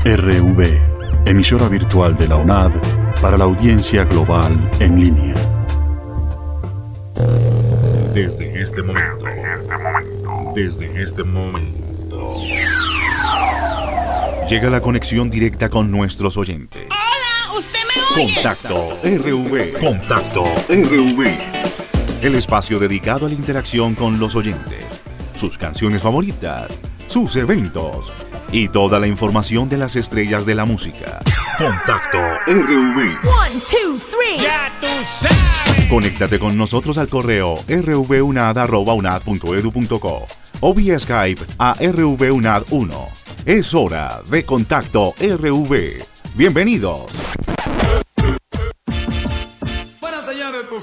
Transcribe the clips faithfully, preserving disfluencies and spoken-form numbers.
R V, emisora virtual de la UNAD para la audiencia global en línea. Desde este momento, desde este momento, llega la conexión directa con nuestros oyentes. ¡Hola! ¿Usted me oye? Contacto R V. Contacto R V. El espacio dedicado a la interacción con los oyentes, sus canciones favoritas, sus eventos y toda la información de las estrellas de la música. Contacto R V. One, two, three. ¡Ya tú sabes! Conéctate con nosotros al correo r v u n a d arroba u n a d punto e d u punto c o o vía Skype a R V U N A D uno. Es hora de Contacto R V. Bienvenidos. Bueno, señores, tú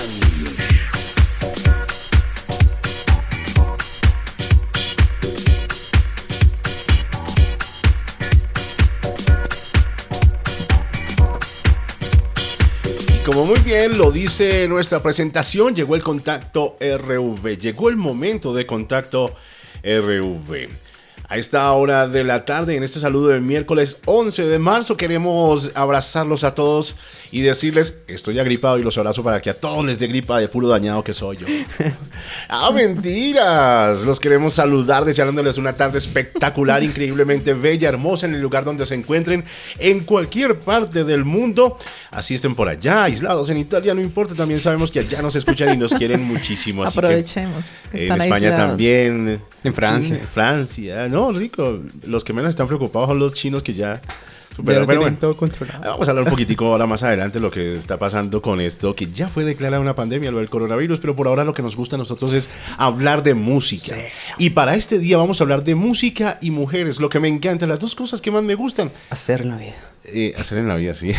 Como muy bien lo dice nuestra presentación, llegó el Contacto R V. Llegó el momento de Contacto R V. A esta hora de la tarde, en este saludo del miércoles once de marzo, queremos abrazarlos a todos y decirles, estoy agripado y los abrazo para que a todos les dé gripa de puro dañado que soy yo. ¡Ah, mentiras! Los queremos saludar deseándoles una tarde espectacular, increíblemente bella, hermosa en el lugar donde se encuentren, en cualquier parte del mundo. Así estén por allá, aislados en Italia, no importa, también sabemos que allá nos escuchan y nos quieren muchísimo. Así Aprovechemos. Que, que en España aislados. también. En Francia. Sí, Francia, no, rico. Los que menos están preocupados son los chinos que ya... Pero, Pero, pero bueno, todo controlado. vamos a hablar un poquitico ahora más adelante de lo que está pasando con esto, que ya fue declarada una pandemia, lo del coronavirus, pero por ahora lo que nos gusta a nosotros es hablar de música. Sí. Y para este día vamos a hablar de música y mujeres, lo que me encanta, las dos cosas que más me gustan. Hacer en la vida. Eh, hacer en la vida, sí.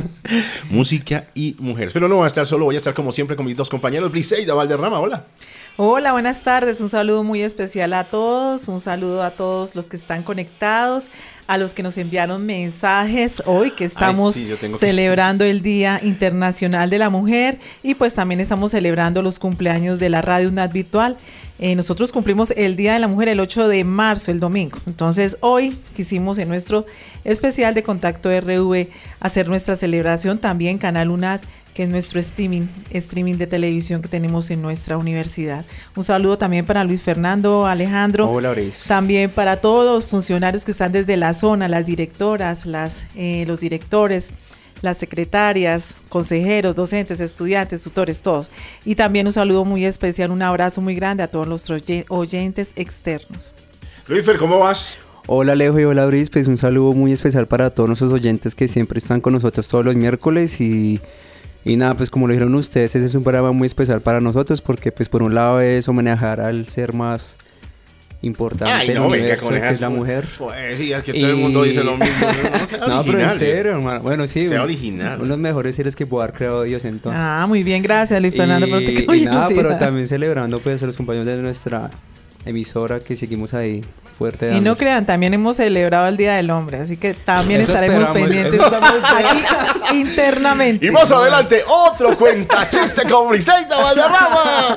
Música y mujeres. Pero no voy a estar solo, voy a estar como siempre con mis dos compañeros, Briseida Valderrama, hola. Hola, buenas tardes. Un saludo muy especial a todos. Un saludo a todos los que están conectados, a los que nos enviaron mensajes hoy que estamos Ay, sí, yo tengo celebrando que... el Día Internacional de la Mujer y pues también estamos celebrando los cumpleaños de la Radio U N A D Virtual. Eh, nosotros cumplimos el Día de la Mujer el ocho de marzo, el domingo. Entonces hoy quisimos en nuestro especial de Contacto R V hacer nuestra celebración también Canal U N A D, que es nuestro streaming, streaming de televisión que tenemos en nuestra universidad. Un saludo también para Luis Fernando, Alejandro. Hola, Brice. También para todos los funcionarios que están desde la zona, las directoras, las, eh, los directores, las secretarias, consejeros, docentes, estudiantes, tutores, todos. Y también un saludo muy especial, un abrazo muy grande a todos los oyentes externos. Luis Fer, ¿cómo vas? Hola Alejo y hola Brice, pues un saludo muy especial para todos nuestros oyentes que siempre están con nosotros todos los miércoles y... Y nada, pues como lo dijeron ustedes, ese es un programa muy especial para nosotros porque pues por un lado es homenajear al ser más importante Ay, del no, venga, universo, con que esas es la mujer. Pues sí, es que Y... todo el mundo dice lo mismo. No, sea no pero en original, serio, hermano. Bueno, sí. Sea un, original. Uno de los mejores seres que pudo haber creado Dios entonces. Ah, muy bien, gracias Luis Fernando. Y, por tu y nada, curiosidad. pero también celebrando pues a los compañeros de nuestra emisora que seguimos ahí fuerte. Y dando. no crean, también hemos celebrado el Día del Hombre, así que también Eso estaremos esperamos, pendientes eso estamos aquí internamente. Y más adelante, otro cuenta chiste con Briseida Valderrama.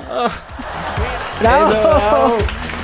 ¡Bravo! Eso, bravo.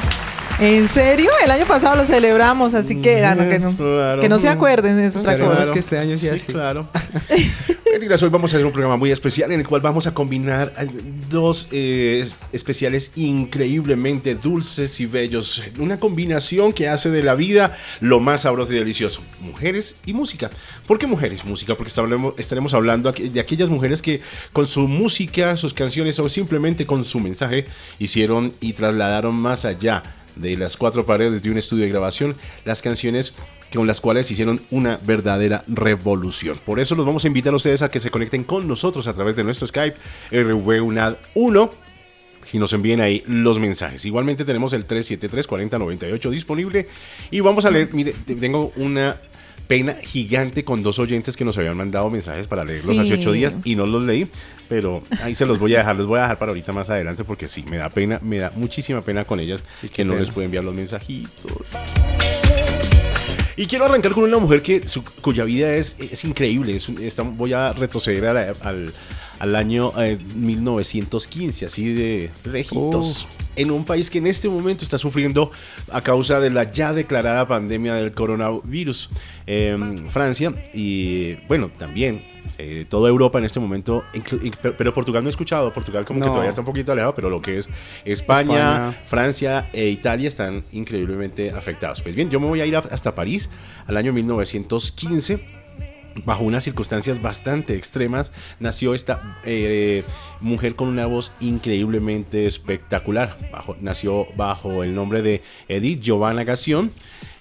¿En serio? El año pasado lo celebramos, así que, ah, no, que, no, Claro. que no se acuerden, es otra Esperemos cosa. que este año sea Sí, así. claro. Mentiras, hoy vamos a hacer un programa muy especial en el cual vamos a combinar dos eh, especiales increíblemente dulces y bellos. Una combinación que hace de la vida lo más sabroso y delicioso. Mujeres y música. ¿Por qué mujeres? Música, porque estaremos, estaremos hablando de aquellas mujeres que con su música, sus canciones o simplemente con su mensaje hicieron y trasladaron más allá de las cuatro paredes de un estudio de grabación las canciones con las cuales hicieron una verdadera revolución. Por eso los vamos a invitar a ustedes a que se conecten con nosotros a través de nuestro Skype R V U N A D uno y nos envíen ahí los mensajes. Igualmente tenemos el tres siete tres, cuarenta, noventa y ocho disponible y vamos a leer, mire, tengo una pena gigante con dos oyentes que nos habían mandado mensajes para leerlos Sí. hace ocho días y no los leí, pero ahí se los voy a dejar, los voy a dejar para ahorita más adelante porque sí, me da pena, me da muchísima pena con ellas Sí, que no pena. les puedo enviar los mensajitos. Y quiero arrancar con una mujer que su, cuya vida es, es increíble. Es, está, voy a retroceder a la, al, al año eh, mil novecientos quince, así de lejitos. Uh. en un país que en este momento está sufriendo a causa de la ya declarada pandemia del coronavirus. Eh, Francia y, bueno, también eh, toda Europa en este momento, inclu- pero Portugal no he escuchado, Portugal como No. que todavía está un poquito alejado, pero lo que es España, España. Francia e Italia están increíblemente afectados. Pues bien, yo me voy a ir a- hasta París al año mil novecientos quince. Bajo unas circunstancias bastante extremas, nació esta eh, mujer con una voz increíblemente espectacular. Bajo, nació bajo el nombre de Edith Giovanna Gassion,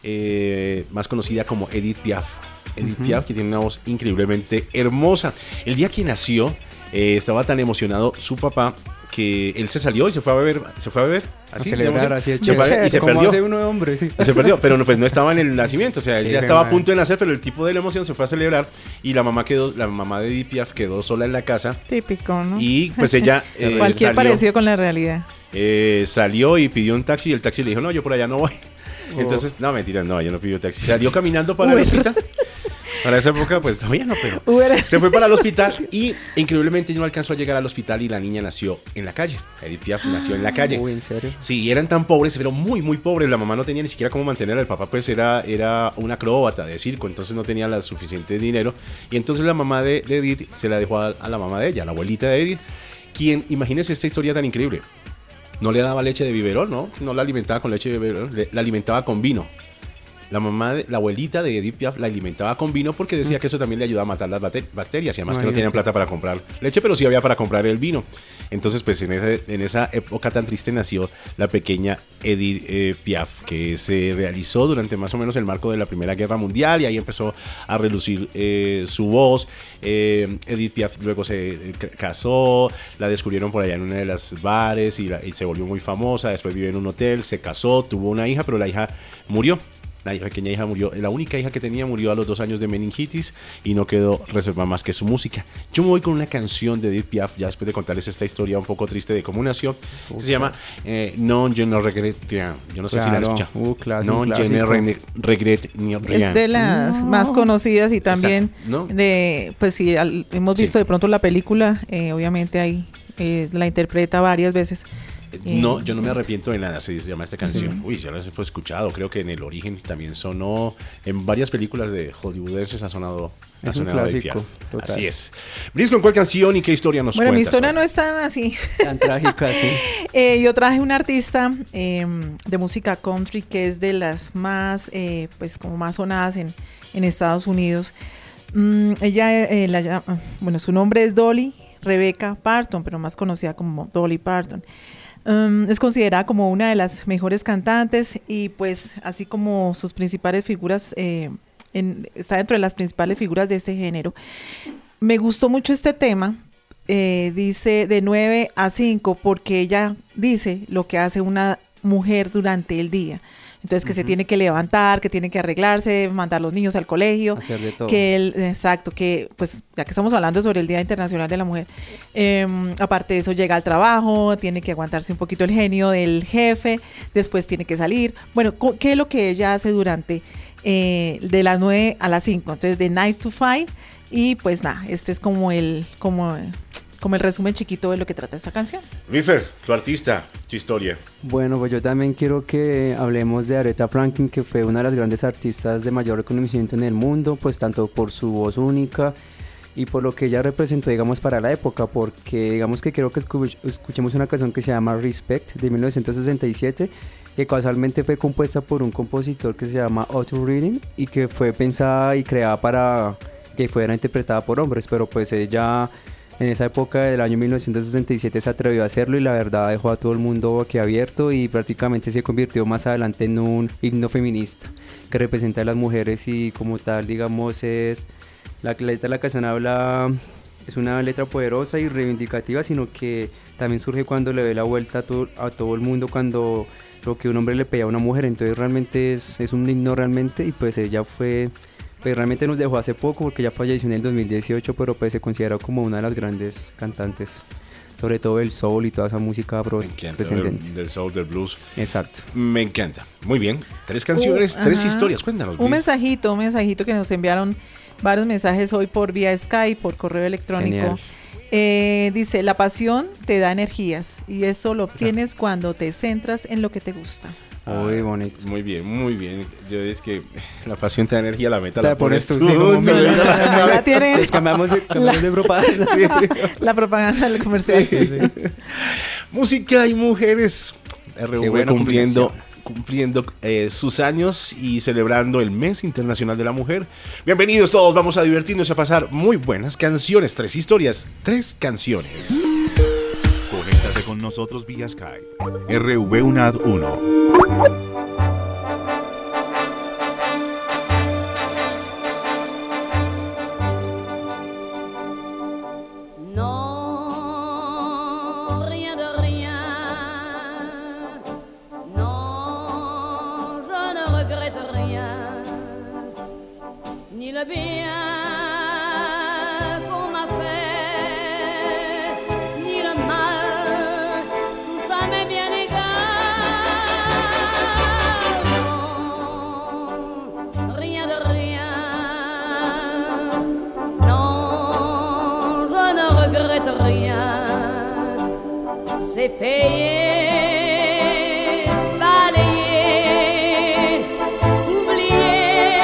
eh, más conocida como Edith Piaf. Edith uh-huh. Piaf, que tiene una voz increíblemente hermosa. El día que nació, eh, estaba tan emocionado su papá que él se salió y se fue a beber, se fue a beber, así, a celebrar, así de se fue a beber y se como perdió. hace uno de hombre, sí. Se perdió, pero no, pues no estaba en el nacimiento, o sea, él Sí, ya estaba a madre. punto de nacer, pero el tipo de la emoción se fue a celebrar y la mamá quedó, la mamá de Edith Piaf quedó sola en la casa Típico, ¿no? y pues ella eh, Cualquier salió, parecido con la realidad. eh, salió y pidió un taxi y el taxi le dijo, no, yo por allá no voy. Oh. Entonces, no, mentira, no, yo no pidió taxi. Salió caminando para el hospital. Para esa época, pues todavía no, pero Uber. se fue para el hospital y increíblemente no alcanzó a llegar al hospital y la niña nació en la calle. Edith Piaf nació en la calle. Uy, ¿en serio? Sí, eran tan pobres, pero muy, muy pobres. La mamá no tenía ni siquiera cómo mantener. El papá, pues, era, era un acróbata de circo, entonces no tenía la suficiente dinero. Y entonces la mamá de, de Edith se la dejó a, a la mamá de ella, la abuelita de Edith, quien, imagínense esta historia tan increíble. No le daba leche de biberón, ¿no? No la alimentaba con leche de biberón, le- la alimentaba con vino. La mamá, de, la abuelita de Edith Piaf la alimentaba con vino porque decía que eso también le ayudaba a matar las bate- bacterias y además que no tenían plata para comprar leche, pero sí había para comprar el vino. Entonces, pues en, ese, en esa época tan triste nació la pequeña Edith eh, Piaf, que se realizó durante más o menos el marco de la Primera Guerra Mundial y ahí empezó a relucir eh, su voz. Eh, Edith Piaf luego se eh, c- casó, la descubrieron por allá en una de las bares y, la- y se volvió muy famosa. Después vivió en un hotel, se casó, tuvo una hija, pero la hija murió. La pequeña hija murió, la única hija que tenía murió a los dos años de meningitis y no quedó reservada más que su música. Yo me voy con una canción de Edith Piaf, ya después de contarles esta historia un poco triste de cómo nació, que se llama eh, Non je ne regrette rien. Yo no sé si la han Claro. escuchado. Uh, clásico, Non je ne clásico. re- regrette rien. Es de las más conocidas y también Exacto, ¿no? de, pues si al- hemos Sí. visto de pronto la película, eh, obviamente ahí eh, la interpreta varias veces. No, Eh, yo no me arrepiento de nada, se llama esta canción. Uy, ya la he escuchado, creo que en El Origen también sonó, en varias películas de hollywoodenses ha sonado, ha Es un sonado Edith clásico, Piaf. total. Así es. Bris, ¿con cuál canción y qué historia nos Bueno, mi cuentas historia hoy? no es tan así. Tan trágica, sí. Eh, yo traje una artista eh, de música country que es de las más, eh, pues como más sonadas en, en Estados Unidos. Mm, ella, eh, la llama- bueno, su nombre es Dolly Rebecca Parton, pero más conocida como Dolly Parton. Um, es considerada como una de las mejores cantantes y pues así como sus principales figuras, eh, en- está dentro de las principales figuras de este género. Me gustó mucho este tema, eh, dice de nueve a cinco, porque ella dice lo que hace una mujer durante el día. Entonces que se tiene que levantar, que tiene que arreglarse, mandar a los niños al colegio, Hacer de todo. que él, exacto, que pues ya que estamos hablando sobre el Día Internacional de la Mujer, eh, aparte de eso llega al trabajo, tiene que aguantarse un poquito el genio del jefe, después tiene que salir. Bueno, co- ¿qué es lo que ella hace durante eh, de las nueve a las cinco? Entonces de nine to five y pues nada, este es como el como como el resumen chiquito de lo que trata esta canción. Rifer, tu artista, tu historia. Bueno, pues yo también quiero que hablemos de Aretha Franklin, que fue una de las grandes artistas de mayor reconocimiento en el mundo, pues tanto por su voz única y por lo que ella representó, digamos, para la época, porque digamos que quiero que escu- escuchemos una canción que se llama Respect, de mil novecientos sesenta y siete, que casualmente fue compuesta por un compositor que se llama Otto Reading y que fue pensada y creada para que fuera interpretada por hombres, pero pues ella en esa época del año mil novecientos sesenta y siete se atrevió a hacerlo y la verdad dejó a todo el mundo boquiabierto y prácticamente se convirtió más adelante en un himno feminista que representa a las mujeres y como tal, digamos, es la letra de la canción habla, es una letra poderosa y reivindicativa, sino que también surge cuando le ve la vuelta a todo, a todo el mundo cuando lo que un hombre le pedía a una mujer, entonces realmente es, es un himno realmente y pues ella fue... Pues realmente nos dejó hace poco porque ya falleció en el dos mil dieciocho, pero pues se considera como una de las grandes cantantes, sobre todo del soul y toda esa música afro Me encanta, descendente. del, del soul, del blues. Exacto. Me encanta. Muy bien. Tres canciones, Uh, tres ajá. historias. Cuéntanos. Un Bris. mensajito, un mensajito que nos enviaron varios mensajes hoy por vía Skype, por correo electrónico. Genial. Eh, dice, la pasión te da energías y eso lo obtienes cuando te centras en lo que te gusta. Muy bonito. Muy bien, muy bien. Yo es que la pasión te da energía, la meta Te la pones pones tú. tú, sí, como Te- me- Ya tiene Les cambiamos de, cambiamos de propaganda. la propaganda del comercial. Música y mujeres. R V Qué buena cumpliendo, combinación. cumpliendo eh, sus años y celebrando el Mes Internacional de la Mujer. Bienvenidos todos, vamos a divertirnos y a pasar muy buenas canciones. Tres historias, tres canciones. Conéctate con nosotros vía Skype. R V UNAD uno. Non, rien de rien. Non, je ne regrette rien. Ni le bien qu'on m'a fait, ni le mal, tout ça m'est bien égal. Non, rien de rien. Non, je ne regrette rien. C'est payé, balayé, oublié.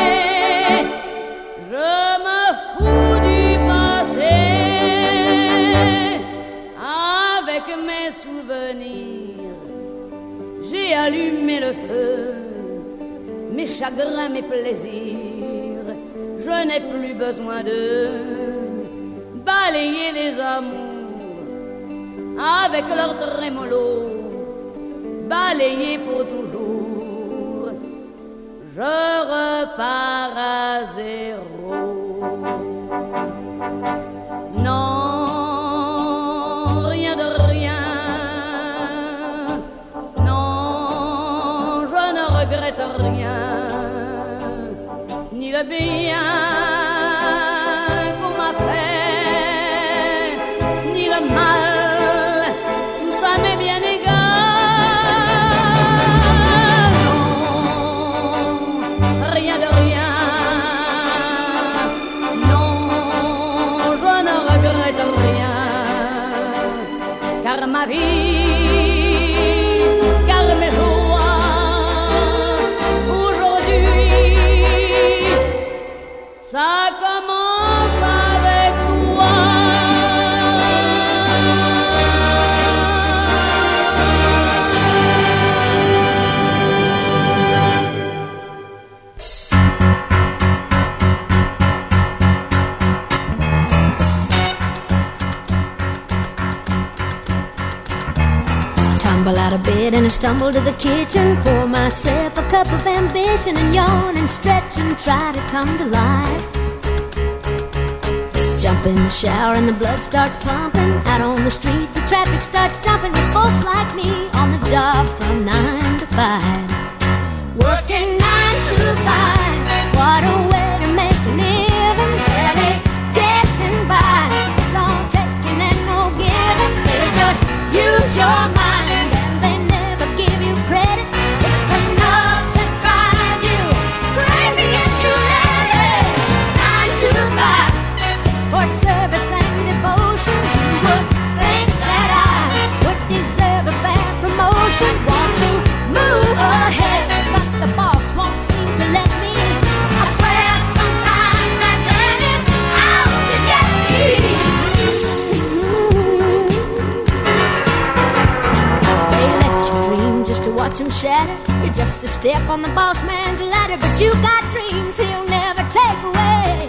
Je me fous du passé. Avec mes souvenirs, j'ai allumé le feu. Mes chagrins, mes plaisirs, je n'ai plus besoin de balayer les amours avec leur trémolo, balayer pour toujours. Je repars à zéro. Non, rien de rien. Non, je ne regrette rien. Ni le bien qu'on m'a fait, ni le mal, tout ça m'est bien égal. Non, rien de rien. Non, je ne regrette rien. Car ma vie, car mes joies, aujourd'hui, ça commence avec toi. Tumble out of bed and I stumble to the kitchen. Pour myself a cup of ambition and yawn and stretch and try to come to life. Jump in the shower and the blood starts pumping. Out on the streets the traffic starts jumping with folks like me on the job from nine to five. Working nine to five, what a way to make a living. Barely getting by, it's all taking and no giving. They just use your mind and they never give you credit. It's enough to drive you crazy if you let it. Nine to five, for service and devotion. You would think that I would deserve a fair promotion. Want to move ahead, but the boss won't seem to let me. I swear sometimes that man is out to get me. They let you dream just to watch him shatter. You're just a step on the boss man's ladder, but you got dreams he'll never take away.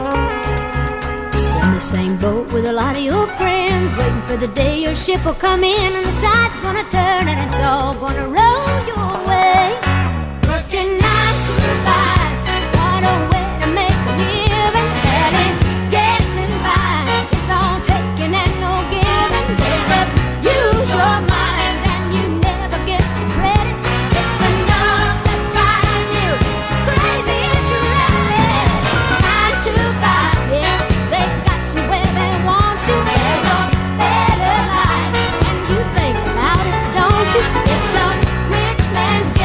In the same boat with a lot of your friends, waiting for the day your ship will come in and the tide's gonna turn and it's all gonna roll your way. Working nine to five, what a way to make a living. Barely getting by, it's all taking and no giving. They just use your mind and you never get the credit. It's enough to drive you crazy if you let it. Nine to five, yeah, they got you where they want you. There's a better life, and you think about it, don't you? It's a rich man's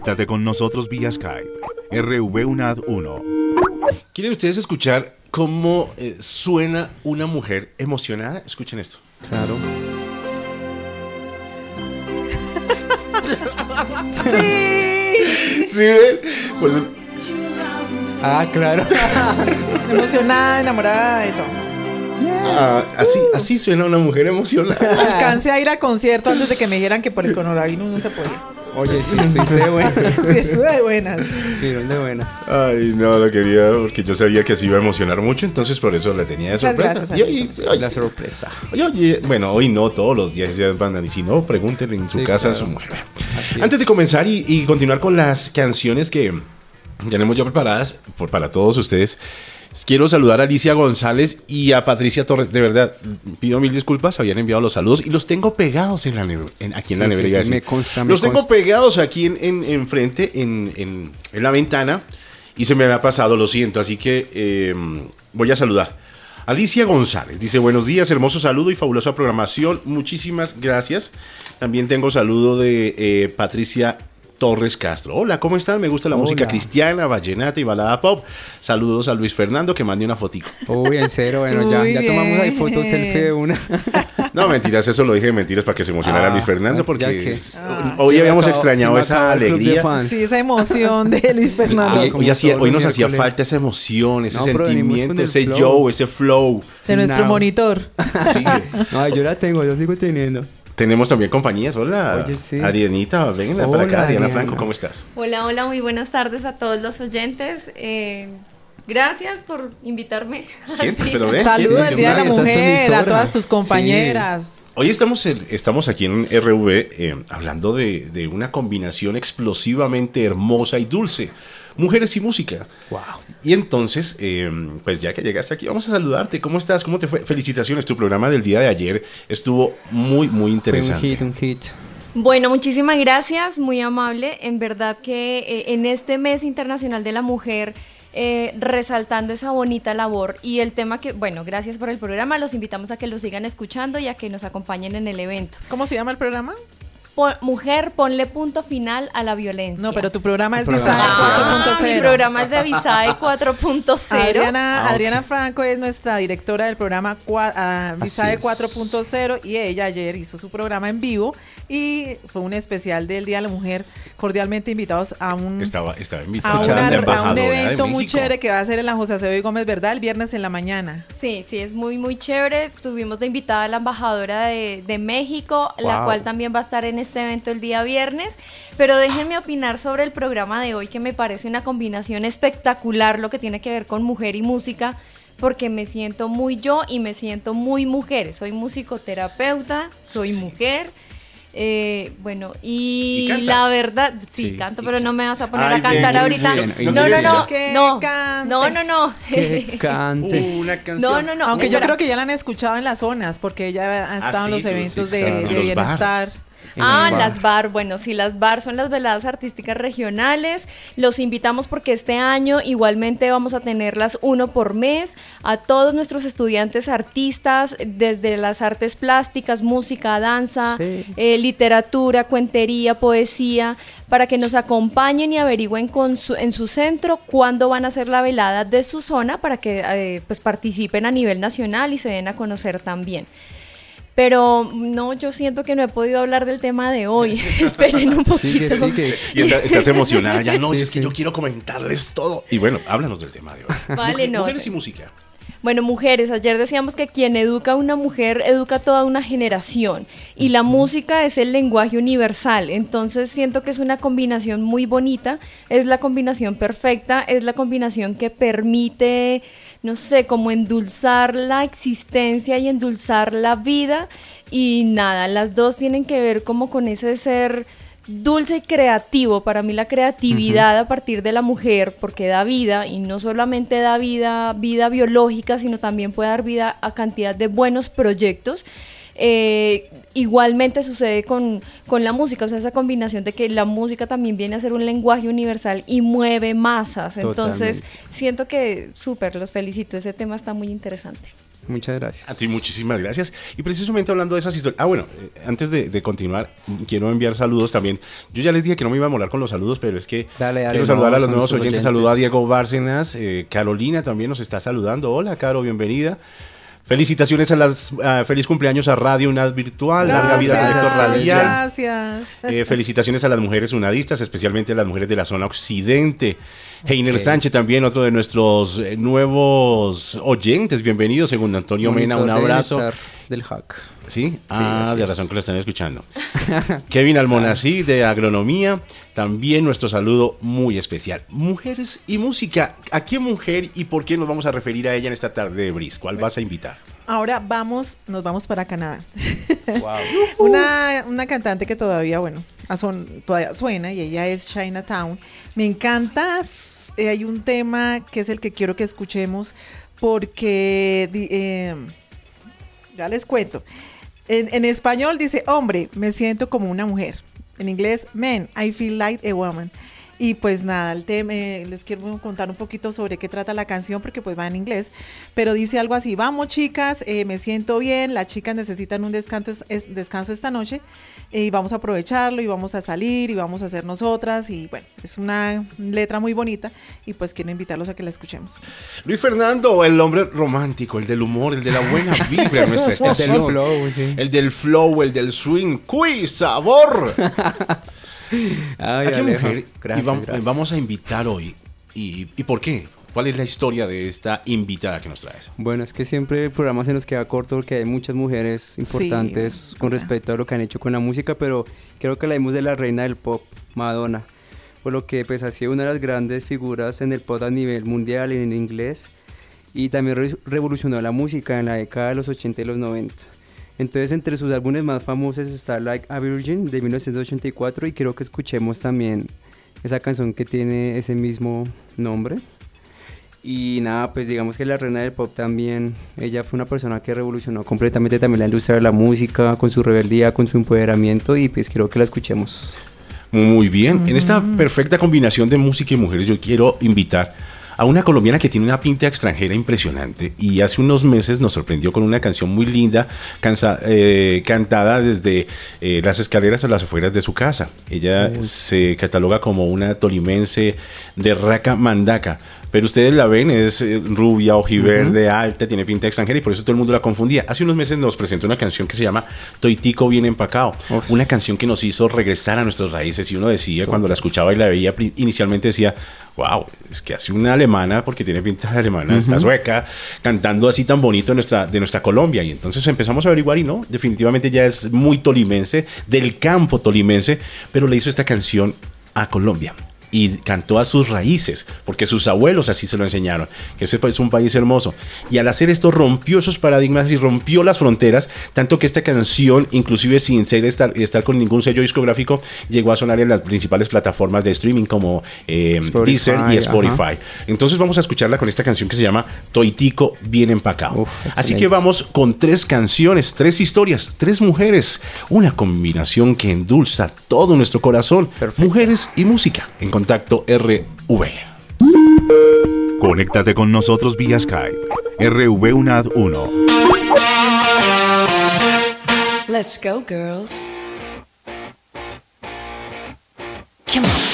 Conéctate con nosotros vía Skype. R V U N A D uno. ¿Quieren ustedes escuchar cómo eh, suena una mujer emocionada? Escuchen esto. Claro. Sí. ¿Sí ven? Por eso- Ah, claro. Emocionada, enamorada y todo. ah, así, así suena una mujer emocionada. Alcancé a ir al concierto antes de que me dijeran que por el coronavirus no se podía. Oye, sí, estuviste de buenas. Sí, estuve de buenas. Estuvieron de buenas. Ay, no, lo quería porque yo sabía que se iba a emocionar mucho, entonces por eso la tenía de Muchas sorpresa. gracias, Y hoy- hoy- La sorpresa. hoy- hoy- bueno, hoy no, todos los días ya mandan. Y si no, pregúntenle en su Sí, casa a claro. su mujer. Así Antes es. de comenzar y, y continuar con las canciones que tenemos ya preparadas por, para todos ustedes, quiero saludar a Alicia González y a Patricia Torres. De verdad, pido mil disculpas, habían enviado los saludos y los tengo pegados en la neve- en, aquí en la Sí, sí, nevera. sí, iba a decir. me consta, me los tengo consta. pegados aquí en, en, en frente, en, en, en la ventana, y se me había pasado, lo siento, así que eh, voy a saludar. Alicia González dice: buenos días, hermoso saludo y fabulosa programación, muchísimas gracias. También tengo saludo de eh, Patricia Torres Castro. Hola, ¿cómo están? Me gusta la Hola. música cristiana, vallenata y balada pop. Saludos a Luis Fernando, que mande una fotico. Uy, en serio, bueno, ya, Muy ya tomamos ahí bien. fotos selfie de una. No, mentiras, eso lo dije de mentiras para que se emocionara Ah, Luis Fernando, ya porque que- es- Ah, hoy se me habíamos acabó- extrañado se me esa acabó el club de alegría. fans. Sí, esa emoción de Luis Fernando. Hoy, como hoy hacía- todos hoy los nos hacía miércoles. falta esa emoción, ese No, pero venimos con sentimiento, el ese flow. show, ese flow. De nuestro No. monitor. Sí. No, yo la tengo, yo sigo teniendo. Tenemos también compañías. Hola, Oye, sí. Arianita, venga para acá. Hola, Ariana Ariana. Franco, ¿cómo estás? Hola, hola, muy buenas tardes a todos los oyentes. Eh, gracias por invitarme. Siempre, pero ven. Saludos sí, al Día de la esa es tu Mujer, a emisora. todas tus compañeras. Hoy estamos, en- estamos aquí en R V eh, hablando de, de una combinación explosivamente hermosa y dulce. Mujeres y música. Wow. Y entonces, eh, pues ya que llegaste aquí, vamos a saludarte. ¿Cómo estás? ¿Cómo te fue? Felicitaciones. Tu programa del día de ayer estuvo muy, muy Fue un interesante. hit, un hit. Bueno, muchísimas gracias, muy amable. En verdad que eh, en este mes internacional de la mujer, eh, resaltando esa bonita labor y el tema que, bueno, gracias por el programa, los invitamos a que lo sigan escuchando y a que nos acompañen en el evento. ¿Cómo se llama el programa? Pon- mujer, ponle punto final a la violencia. No, pero tu programa es Tu programa. Visae cuatro punto Ah, mi cero. programa es de Visae cuatro punto cero. Adriana, Ah, ok. Adriana Franco es nuestra directora del programa cua- ah, Visae es. cuatro punto cero y ella ayer hizo su programa en vivo y fue un especial del Día de la Mujer, cordialmente invitados a un, Estaba, estaba a, invitada una- la a un embajadora de evento muy México. chévere que va a ser en la José Acevedo y Gómez, ¿verdad? El viernes en la mañana. Sí, sí, es muy, muy chévere. Tuvimos de invitada a la embajadora de, de México, la Wow. cual también va a estar en este evento el día viernes. Pero déjenme opinar sobre el programa de hoy, que me parece una combinación espectacular, lo que tiene que ver con mujer y música, porque me siento muy yo y me siento muy mujer. Soy musicoterapeuta, soy mujer. Eh, bueno, y, ¿Y cantas? la verdad, sí, Sí. canto, pero no me vas a poner Ay, a cantar bien, ahorita. bien. ¿Y No, no, quieres no, ya? Que no, cante. no, no, no. Que cante. Una canción. No, no, no. Aunque yo espera. creo que ya la han escuchado en las zonas, porque ella ha estado Ah, en los sí, tú, eventos sí, de, claro. de En los bienestar. En Ah, las las bar, bueno, sí, las bar son las veladas artísticas regionales. Los invitamos porque este año igualmente vamos a tenerlas uno por mes a todos nuestros estudiantes artistas, desde las artes plásticas, música, danza, Sí. eh, literatura, cuentería, poesía, para que nos acompañen y averigüen con su- en su centro cuándo van a hacer la velada de su zona para que eh, pues participen a nivel nacional y se den a conocer también. Pero no, yo siento que no he podido hablar del tema de hoy. Esperen un poquito. Sigue, sigue. Y está- estás emocionada. Ya no, Sí, es que sí. yo quiero comentarles todo. Y bueno, háblanos del tema de hoy. Vale, Mujer- no. Mujeres y música. Bueno, mujeres, ayer decíamos que quien educa a una mujer educa a toda una generación y la música es el lenguaje universal, entonces siento que es una combinación muy bonita, es la combinación perfecta, es la combinación que permite, no sé, como endulzar la existencia y endulzar la vida y nada, las dos tienen que ver como con ese ser dulce y creativo. Para mí la creatividad a partir de la mujer, porque da vida y no solamente da vida, vida biológica, sino también puede dar vida a cantidad de buenos proyectos. Eh, igualmente sucede con, con la música, o sea, esa combinación de que la música también viene a ser un lenguaje universal y mueve masas. Entonces, Totalmente. siento que súper, los felicito, ese tema está muy interesante. Muchas gracias. A ti muchísimas gracias. Y precisamente hablando de esas historias... Ah, bueno, eh, antes de, de continuar, quiero enviar saludos también. Yo ya les dije que no me iba a molar con los saludos, pero es que Dale, dale, quiero saludar no, a los son nuevos nuestros oyentes. oyentes. Saludo a Diego Bárcenas. eh, Carolina también nos está saludando. Hola, Caro, bienvenida. Felicitaciones a las... Uh, feliz cumpleaños a Radio UNAD Virtual. Larga vida al Héctor Radial. Gracias. Eh, felicitaciones a las mujeres unadistas, especialmente a las mujeres de la zona occidente. Heiner Ok. Sánchez también, otro de nuestros eh, nuevos oyentes. Bienvenido, segundo Antonio Mena, un Monitor de abrazo. bienestar del hack. ¿Sí? Ah, así de es. razón que lo están escuchando. Kevin Almonací, de Agronomía. También nuestro saludo muy especial. Mujeres y música. ¿A qué mujer y por qué nos vamos a referir a ella en esta tarde de Bris? ¿Cuál vas a invitar? Ahora vamos, nos vamos para Canadá. Wow. Una, una cantante que todavía, bueno, a son- todavía suena y ella es Chinatown. Me encanta, s- eh, hay un tema que es el que quiero que escuchemos porque, di- eh, ya les cuento. En, en español dice, hombre, me siento como una mujer. En inglés, man, I feel like a woman. Y pues nada, el tema, eh, les quiero contar un poquito sobre qué trata la canción porque pues va en inglés, pero dice algo así: vamos chicas, eh, me siento bien, las chicas necesitan un descanso, es- es- descanso esta noche eh, y vamos a aprovecharlo y vamos a salir y vamos a hacer nosotras y bueno, es una letra muy bonita y pues quiero invitarlos a que la escuchemos. Luis Fernando, el hombre romántico, el del humor, el de la buena vibra en nuestra El del estación. flow, sí. El del flow, el del swing. ¡Cuy, sabor! Ay, ¿A qué Alejo, mujer gracias, y vam- gracias. vamos a invitar hoy? ¿Y, ¿Y por qué? ¿Cuál es la historia de esta invitada que nos traes? Bueno, es que siempre el programa se nos queda corto porque hay muchas mujeres importantes Sí, con verdad. respecto a lo que han hecho con la música, pero creo que hablemos de la reina del pop, Madonna, por lo que pues ha sido una de las grandes figuras en el pop a nivel mundial en inglés y también re- revolucionó la música en la década de los ochenta y los noventa. Entonces, entre sus álbumes más famosos está Like a Virgin de mil novecientos ochenta y cuatro y quiero que escuchemos también esa canción que tiene ese mismo nombre. Y nada, pues digamos que la reina del pop también, ella fue una persona que revolucionó completamente también la industria de la música, con su rebeldía, con su empoderamiento y pues quiero que la escuchemos. Muy bien. En esta perfecta combinación de música y mujeres, yo quiero invitar a una colombiana que tiene una pinta extranjera impresionante y hace unos meses nos sorprendió con una canción muy linda, cansa- eh, cantada desde eh, las escaleras a las afueras de su casa. Ella se cataloga como una tolimense de raca mandaca. Pero ustedes la ven, es eh, rubia, ojiverde, alta, tiene pinta extranjera y por eso todo el mundo la confundía. Hace unos meses nos presentó una canción que se llama Toitico bien empacado. Uf. Una canción que nos hizo regresar a nuestras raíces y uno decía, cuando la escuchaba y la veía, pri- inicialmente decía, wow, es que hace una alemana, porque tiene pinta de alemana, está sueca, cantando así tan bonito de nuestra, de nuestra Colombia. Y entonces empezamos a averiguar y no, definitivamente ya es muy tolimense, del campo tolimense, pero le hizo esta canción a Colombia. Y cantó a sus raíces, porque sus abuelos así se lo enseñaron, que ese es un país hermoso. Y al hacer esto rompió esos paradigmas y rompió las fronteras, tanto que esta canción, inclusive sin ser estar, estar con ningún sello discográfico, llegó a sonar en las principales plataformas de streaming como eh, Spotify, Deezer y Spotify. ajá. Entonces vamos a escucharla con esta canción que se llama Toitico bien empacado. Uf, Así excelente. que vamos con tres canciones, tres historias, tres mujeres, una combinación que endulza todo nuestro corazón. Perfecto. Mujeres y música en Contacto R V. Conéctate con nosotros vía Skype. R V UNAD uno. Let's go, girls. Come on.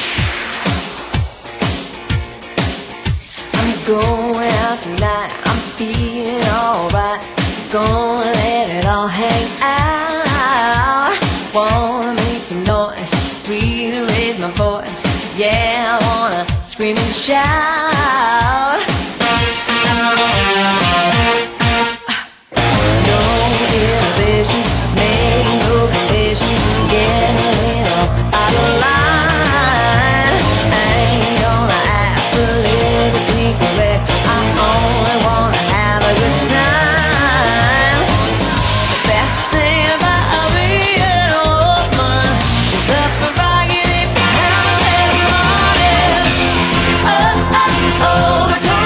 I'm going out tonight. I'm feeling alright. Gonna let it all hang out. Wanna make some noise. Free to raise my voice. Yeah, I wanna scream and shout. No inhibitions, make no conditions, get a little out of line. I ain't gonna act politically correct, I only wanna have a good time. The best thing about being a woman is the prerogative to have a little morning. Oh, oh, oh,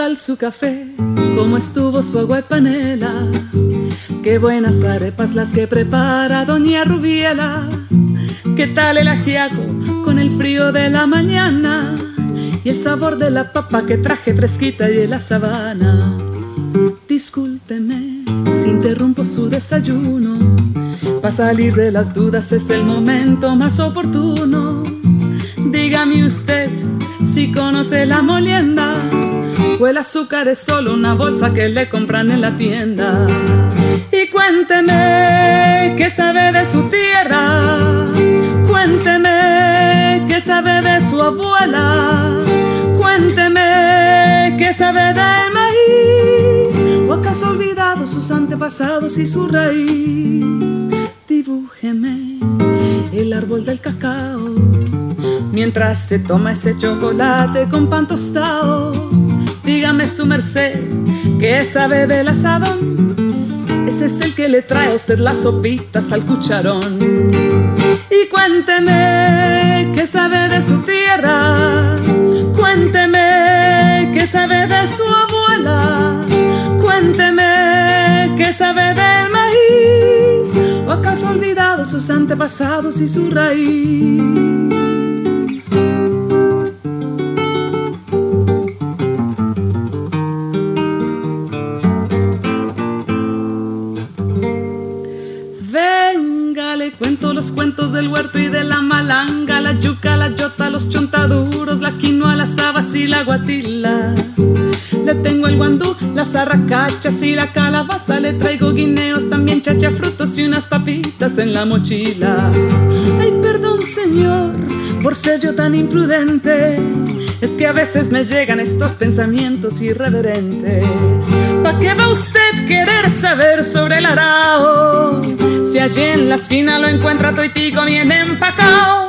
tal su café? ¿Cómo estuvo su agua y panela? Qué buenas arepas las que prepara doña Rubiela. ¿Qué tal el ajiaco con el frío de la mañana? Y el sabor de la papa que traje fresquita y de la sabana. Discúlpeme si interrumpo su desayuno. Para salir de las dudas es el momento más oportuno. Dígame usted si conoce la molienda o el azúcar es solo una bolsa que le compran en la tienda. Y cuénteme qué sabe de su tierra, cuénteme qué sabe de su abuela, cuénteme qué sabe del maíz, o acaso ha olvidado sus antepasados y su raíz. Dibújeme el árbol del cacao mientras se toma ese chocolate con pan tostado. Dígame su merced, ¿qué sabe del asadón? Ese es el que le trae a usted las sopitas al cucharón. Y cuénteme, ¿qué sabe de su tierra? Cuénteme, ¿qué sabe de su abuela? Cuénteme, ¿qué sabe del maíz? ¿O acaso ha olvidado sus antepasados y su raíz? Cuento los cuentos del huerto y de la malanga, la yuca, la yota, los chontaduros, la quinoa, las habas y la guatila. Le tengo el guandú, las arracachas y la calabaza. Le traigo guineos, también chachafrutos y unas papitas en la mochila. Ay, perdón, señor, por ser yo tan imprudente. Es que a veces me llegan estos pensamientos irreverentes. ¿Pa' qué va usted querer saber sobre el arao? Si allí en la esquina lo encuentra toitico bien empacao.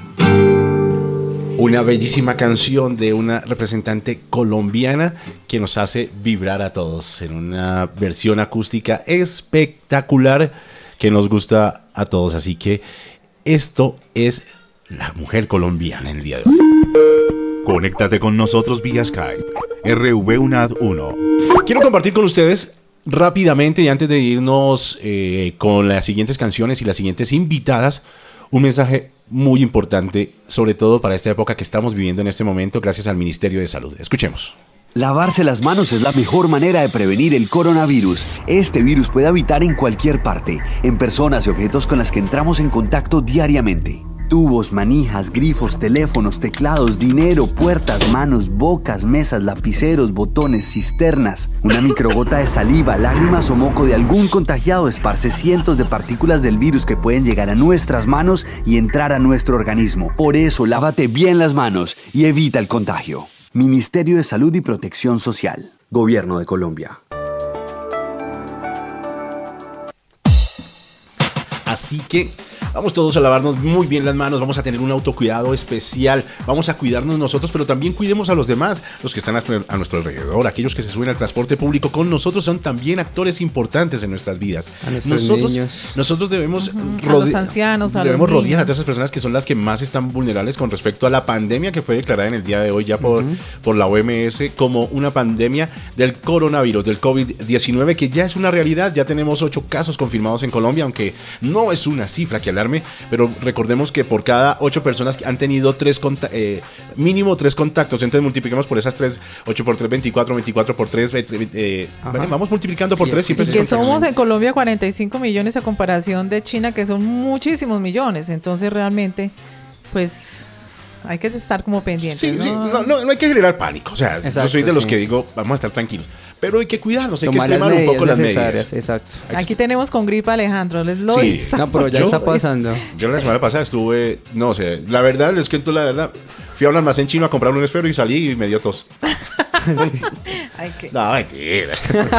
Una bellísima canción de una representante colombiana que nos hace vibrar a todos en una versión acústica espectacular que nos gusta a todos. Así que esto es la mujer colombiana en el día de hoy. Conéctate con nosotros vía Skype, R V U N A D uno. Quiero compartir con ustedes rápidamente y antes de irnos eh, con las siguientes canciones y las siguientes invitadas, un mensaje muy importante, sobre todo para esta época que estamos viviendo en este momento, gracias al Ministerio de Salud. Escuchemos. Lavarse las manos es la mejor manera de prevenir el coronavirus. Este virus puede habitar en cualquier parte, en personas y objetos con las que entramos en contacto diariamente. Tubos, manijas, grifos, teléfonos, teclados, dinero, puertas, manos, bocas, mesas, lapiceros, botones, cisternas. Una microgota de saliva, lágrimas o moco de algún contagiado esparce cientos de partículas del virus que pueden llegar a nuestras manos y entrar a nuestro organismo. Por eso, lávate bien las manos y evita el contagio. Ministerio de Salud y Protección Social. Gobierno de Colombia. Así que vamos todos a lavarnos muy bien las manos, vamos a tener un autocuidado especial, vamos a cuidarnos nosotros, pero también cuidemos a los demás, los que están a nuestro alrededor, aquellos que se suben al transporte público con nosotros son también actores importantes en nuestras vidas. A nuestros nosotros, niños. Nosotros debemos, Uh-huh. rode- A los ancianos, a debemos los rodear a niños. todas esas personas que son las que más están vulnerables con respecto a la pandemia que fue declarada en el día de hoy ya por, Uh-huh. por la O M S como una pandemia del coronavirus, del COVID diecinueve, que ya es una realidad. Ya tenemos ocho casos confirmados en Colombia, aunque no es una cifra que alarme, pero recordemos que por cada ocho personas que han tenido tres conta- eh, mínimo tres contactos, entonces multipliquemos por esas tres, ocho por tres, veinticuatro, veinticuatro por tres, eh, Ajá. vamos multiplicando por tres. Siempre Y se que contactan. somos en Colombia cuarenta y cinco millones a comparación de China, que son muchísimos millones. Entonces realmente, pues hay que estar como pendientes. Sí, ¿no? sí, no, no, no hay que generar pánico. O sea, yo Exacto, soy de los sí. que digo, vamos a estar tranquilos. Pero hay que cuidarnos, hay Tomar que las extremar un poco medidas las necesarias, medidas. exacto. Aquí tenemos con gripa a Alejandro, les lo Sí. dice. No, pero ya Yo- está pasando. Yo la semana pasada estuve, no sé, la verdad, les cuento la verdad. Fui a un almacén chino a comprar un esfero y salí y me dio tos. Ay, qué- No, mentira.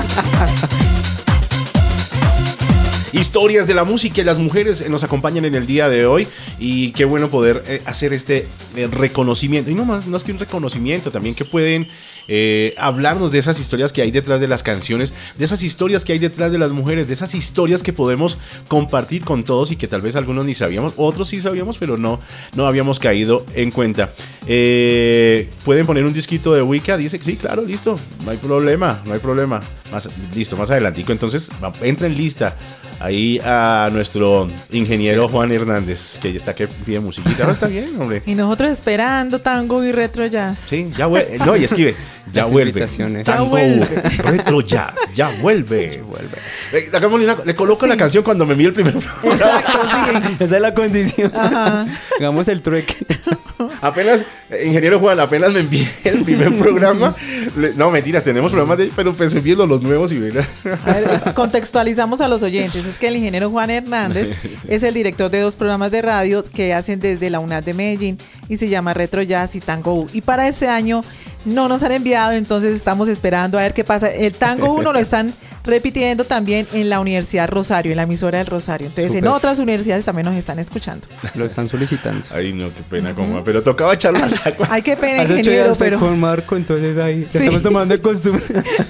Historias de la música y las mujeres nos acompañan en el día de hoy y qué bueno poder eh, hacer este eh, reconocimiento y no más, no es que un reconocimiento, también que pueden eh, hablarnos de esas historias que hay detrás de las canciones, de esas historias que hay detrás de las mujeres, de esas historias que podemos compartir con todos y que tal vez algunos ni sabíamos, otros sí sabíamos, pero no, no habíamos caído en cuenta. Eh, Pueden poner un disquito de Wicca. Dice que sí, claro, listo. No hay problema, no hay problema. Más, listo, más adelantico. Entonces, va, entra en lista ahí a nuestro ingeniero Juan Hernández, que ya está que pide musiquita. No, está bien, hombre. Y nosotros esperando tango y retro jazz. Sí, ya vuelve. No, y escribe, ya Las vuelve. invitaciones. Ya Tango, vuelve. retro jazz, ya vuelve. vuelve. Eh, hagámosle una- le coloco Sí. la canción cuando me envíe el primer. Exacto, sí. Esa es la condición. Ajá. Hagamos el trueque. Apenas, eh, ingeniero Juan, apenas me envíe el primer programa. le- no, mentira, tenemos programas de pero pues envíenlo los nuevos y verá. A ver, contextualizamos a los oyentes. Es que el ingeniero Juan Hernández es el director de dos programas de radio que hacen desde la UNAD de Medellín y se llama Retro Jazz y Tango U. Y para este año no nos han enviado, entonces estamos esperando a ver qué pasa. El Tango uno lo están repitiendo también en la Universidad Rosario, en la emisora del Rosario. Entonces en Súper. otras universidades también nos están escuchando. Lo están solicitando. Ay, no, qué pena, como, pero tocaba echarlo al agua. Ay, qué pena, Hace ocho ingeniero, días fue pero... con Marco, entonces ahí ya Sí. estamos tomando el costumbre.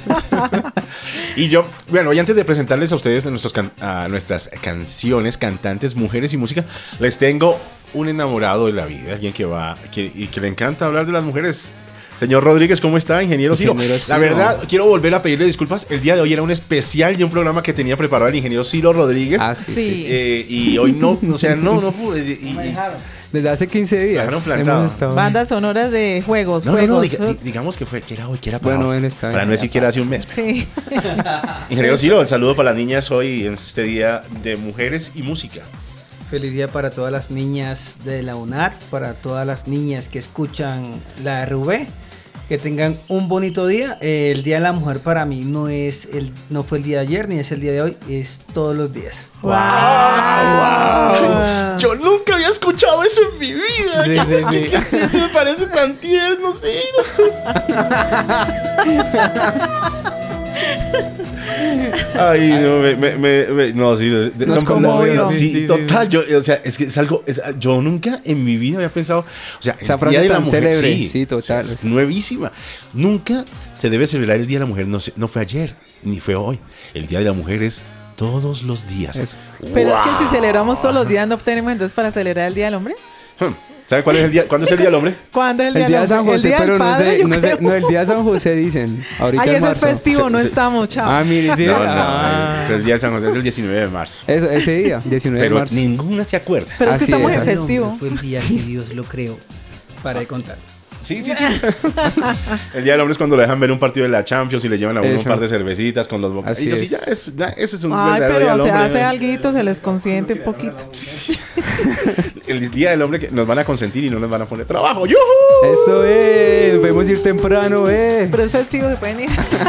Y yo, bueno, y antes de presentarles a ustedes a, nuestros can- a nuestras canciones, cantantes, mujeres y música, les tengo un enamorado de la vida, alguien que va que, y que le encanta hablar de las mujeres. Señor Rodríguez, ¿cómo está, ingeniero Ciro? Ingeniero La Ciro. verdad, quiero volver a pedirle disculpas. El día de hoy era un especial de un programa que tenía preparado el ingeniero Ciro Rodríguez. Ah, sí, Sí. sí, sí. Eh, y hoy no, o sea, no, no pude. Y, y- Desde hace quince días Dejaron plantado. hemos estado... Bandas sonoras de juegos, no, no, juegos. no, diga- di- digamos que fue, que era hoy, que era para Bueno, hoy. en esta- Para no decir que era hace un mes. Sí. Ingeniero Ciro, el saludo para las niñas hoy en este día de mujeres y música. Feliz día para todas las niñas de la UNAD, para todas las niñas que escuchan la R V. Que tengan un bonito día. Eh, el Día de la Mujer para mí no es el, no fue el día de ayer ni es el día de hoy, es todos los días. Wow. Ay, yo nunca había escuchado eso en mi vida. Sí, ¿Qué- sí, qué- sí. qué- me parece tan tierno, sí. Ay, no, me, me, me- me- no, sí, de- Nos son- conmovió. sí, Sí, sí, total, yo, o sea, es que es algo, es- yo nunca en mi vida había pensado, o sea, Esa el frase Día de la tan Mujer, célebre, sí, sí, total. o sea, es nuevísima. Nunca se debe celebrar el Día de la Mujer, no, se- no fue ayer, ni fue hoy. El Día de la Mujer es todos los días. Eso. Pero es que ¡Wow! si celebramos todos los días, ¿no tenemos entonces para celebrar el Día del Hombre? Hmm, ¿sabe cuál es el día? ¿Cuándo es el Día del Hombre? ¿Cuándo es el Día, El día de del San Hombre? José, el día pero del no padre, sé, yo no sé, creo. no, el día de San José dicen. Ahorita Ay, en ese es marzo. festivo, no Se- se- estamos, chao. Ah, mire, sí. No, no, ah. es el Día de San José, es el diecinueve de marzo. Eso, ese día, diecinueve Pero de marzo. ninguna se acuerda. Pero es que Así estamos es. en El festivo. hombre Fue el día que Dios lo creó. Para de contar. Sí, sí, sí. El Día del Hombre es cuando le dejan ver un partido de la Champions y le llevan a uno un Eso. par de cervecitas con los Así bocadillos. Y es. ya, es, ya, eso es un Ay, verdadero Día pero del se Hombre. hace alguito, se les consiente un poquito. El Día del Hombre que nos van a consentir y no nos van a poner trabajo. ¡Yujú! Eso es, podemos ir temprano, eh. Pero es festivo, se pueden ir.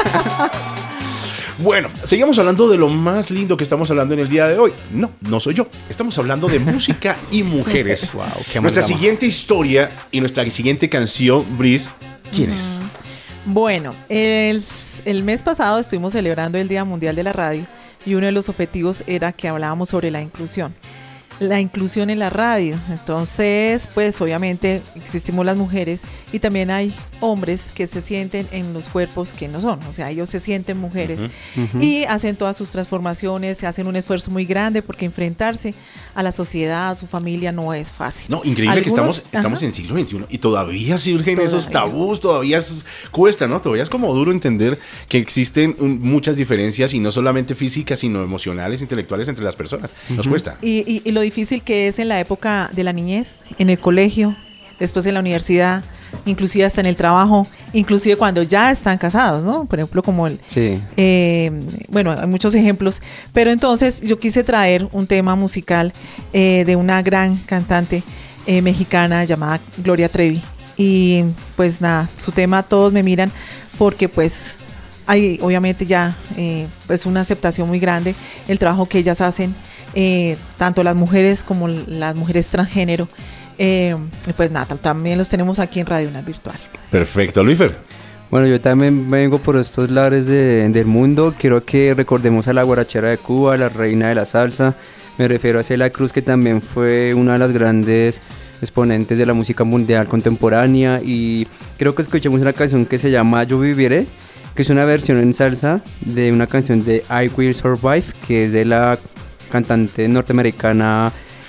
Bueno, seguimos hablando de lo más lindo que estamos hablando en el día de hoy. No, no soy yo. Estamos hablando de música y mujeres. Wow, qué Nuestra amalgama. siguiente historia y nuestra siguiente canción, Brice, ¿quién es? Bueno, el, el mes pasado estuvimos celebrando el Día Mundial de la Radio y uno de los objetivos era que hablábamos sobre la inclusión. La inclusión en la radio. Entonces, pues obviamente existimos las mujeres y también hay hombres que se sienten en los cuerpos que no son. O sea, ellos se sienten mujeres Ujú. y hacen todas sus transformaciones, se hacen un esfuerzo muy grande porque enfrentarse a la sociedad, a su familia no es fácil. No, increíble que Algunos- estamos, estamos ajá. en siglo veintiuno y todavía surgen esos Todavía. tabús, todavía es- cuesta, ¿no? Todavía es como duro entender que existen um, muchas diferencias y no solamente físicas, sino emocionales, intelectuales entre las personas. Nos cuesta. Y, y- y lo difícil que es en la época de la niñez, en el colegio, después en la universidad, inclusive hasta en el trabajo, inclusive cuando ya están casados, ¿no? Por ejemplo, como el... Sí. eh, bueno, hay muchos ejemplos, pero entonces yo quise traer un tema musical eh, de una gran cantante eh, mexicana llamada Gloria Trevi. Y pues nada, su tema Todos me miran porque pues hay obviamente ya eh, pues una aceptación muy grande, el trabajo que ellas hacen, eh, tanto las mujeres como las mujeres transgénero. Eh, y pues nada, también los tenemos aquí en Radio UNAD Virtual. Perfecto, Luifer. Bueno, yo también vengo por estos lares de- del mundo. Quiero que recordemos a la guarachera de Cuba, la reina de la salsa. Me refiero a Celia Cruz, que también fue una de las grandes exponentes de la música mundial contemporánea. Y creo que escuchemos una canción que se llama Yo Viviré, que es una versión en salsa de una canción de I Will Survive, que es de la cantante norteamericana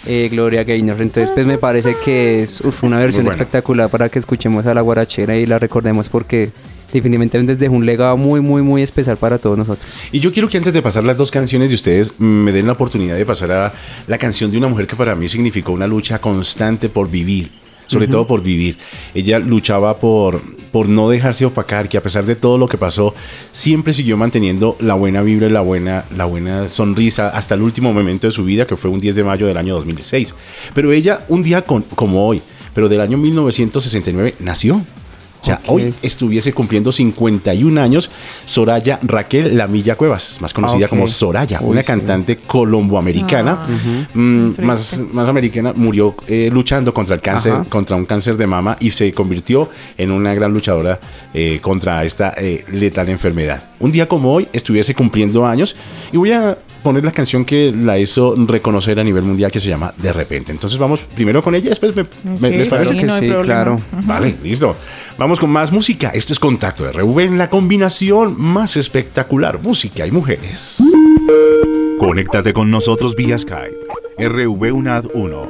eh, Gloria Gaynor. Entonces pues me parece que es uf, una versión Muy buena. espectacular para que escuchemos a la guarachera y la recordemos porque definitivamente dejó un legado muy muy muy especial para todos nosotros. Y yo quiero que antes de pasar las dos canciones de ustedes, mm, me den la oportunidad de pasar a la canción de una mujer que para mí significó una lucha constante por vivir. Sobre Ujú. todo por vivir. Ella luchaba por, por no dejarse opacar, que a pesar de todo lo que pasó, siempre siguió manteniendo la buena vibra y la buena, la buena sonrisa hasta el último momento de su vida, que fue un diez de mayo del año dos mil seis. Pero ella, un día con, como hoy, pero del año mil novecientos sesenta y nueve, nació. O sea, Ok. hoy estuviese cumpliendo cincuenta y un años Soraya Raquel Lamilla Cuevas, más conocida Ok. como Soraya, Uy, una sí. cantante colomboamericana, Ah. Ujú. mm, Triste. más, más americana, murió eh, luchando contra el cáncer, Ajá. contra un cáncer de mama y se convirtió en una gran luchadora eh, contra esta eh, letal enfermedad. Un día como hoy estuviese cumpliendo años y voy a poner la canción que la hizo reconocer a nivel mundial que se llama De Repente. Entonces vamos primero con ella, después me, me- Ok, ¿les parece? sí, que no hay sí, problema. claro. Ujú. Vale, listo. Vamos con más música. Esto es Contacto R V en la combinación más espectacular, música y mujeres. Conéctate con nosotros vía Skype. R V UNAD uno.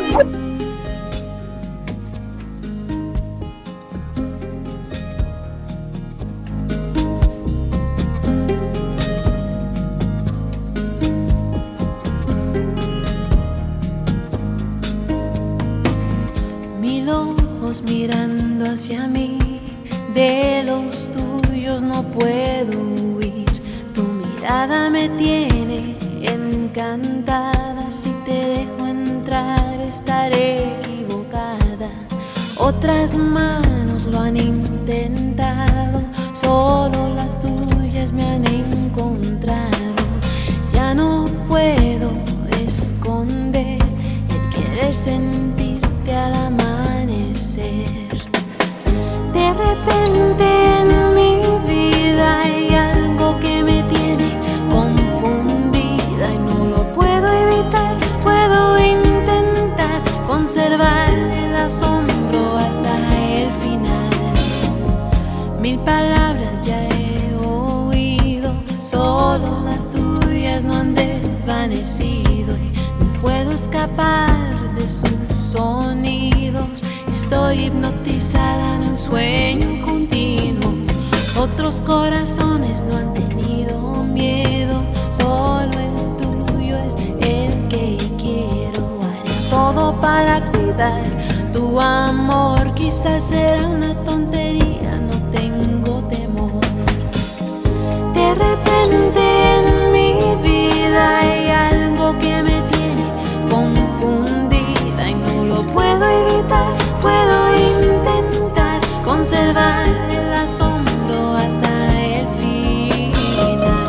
Mil ojos mirando hacia mí, de los tuyos no puedo huir. Tu mirada me tiene encantada. Si te dejo entrar, estaré equivocada. Otras manos lo han intentado, solo las tuyas me han encontrado. Ya no puedo esconder el querer sentirte al amanecer. De repente en mi vida hay algo que me tiene confundida y no lo puedo evitar. Puedo intentar conservar el asombro hasta el final. Mil palabras ya he oído, solo las tuyas no han desvanecido y no puedo escapar de sus sonidos. Estoy hipnotizada en un sueño continuo. Otros corazones no han tenido miedo, solo el tuyo es el que quiero. Haré todo para cuidar tu amor. Quizás será una tontería, no tengo temor. De repente en mi vida hay algo que me tiene confundida y no lo puedo evitar. Puedo intentar conservar el asombro hasta el final.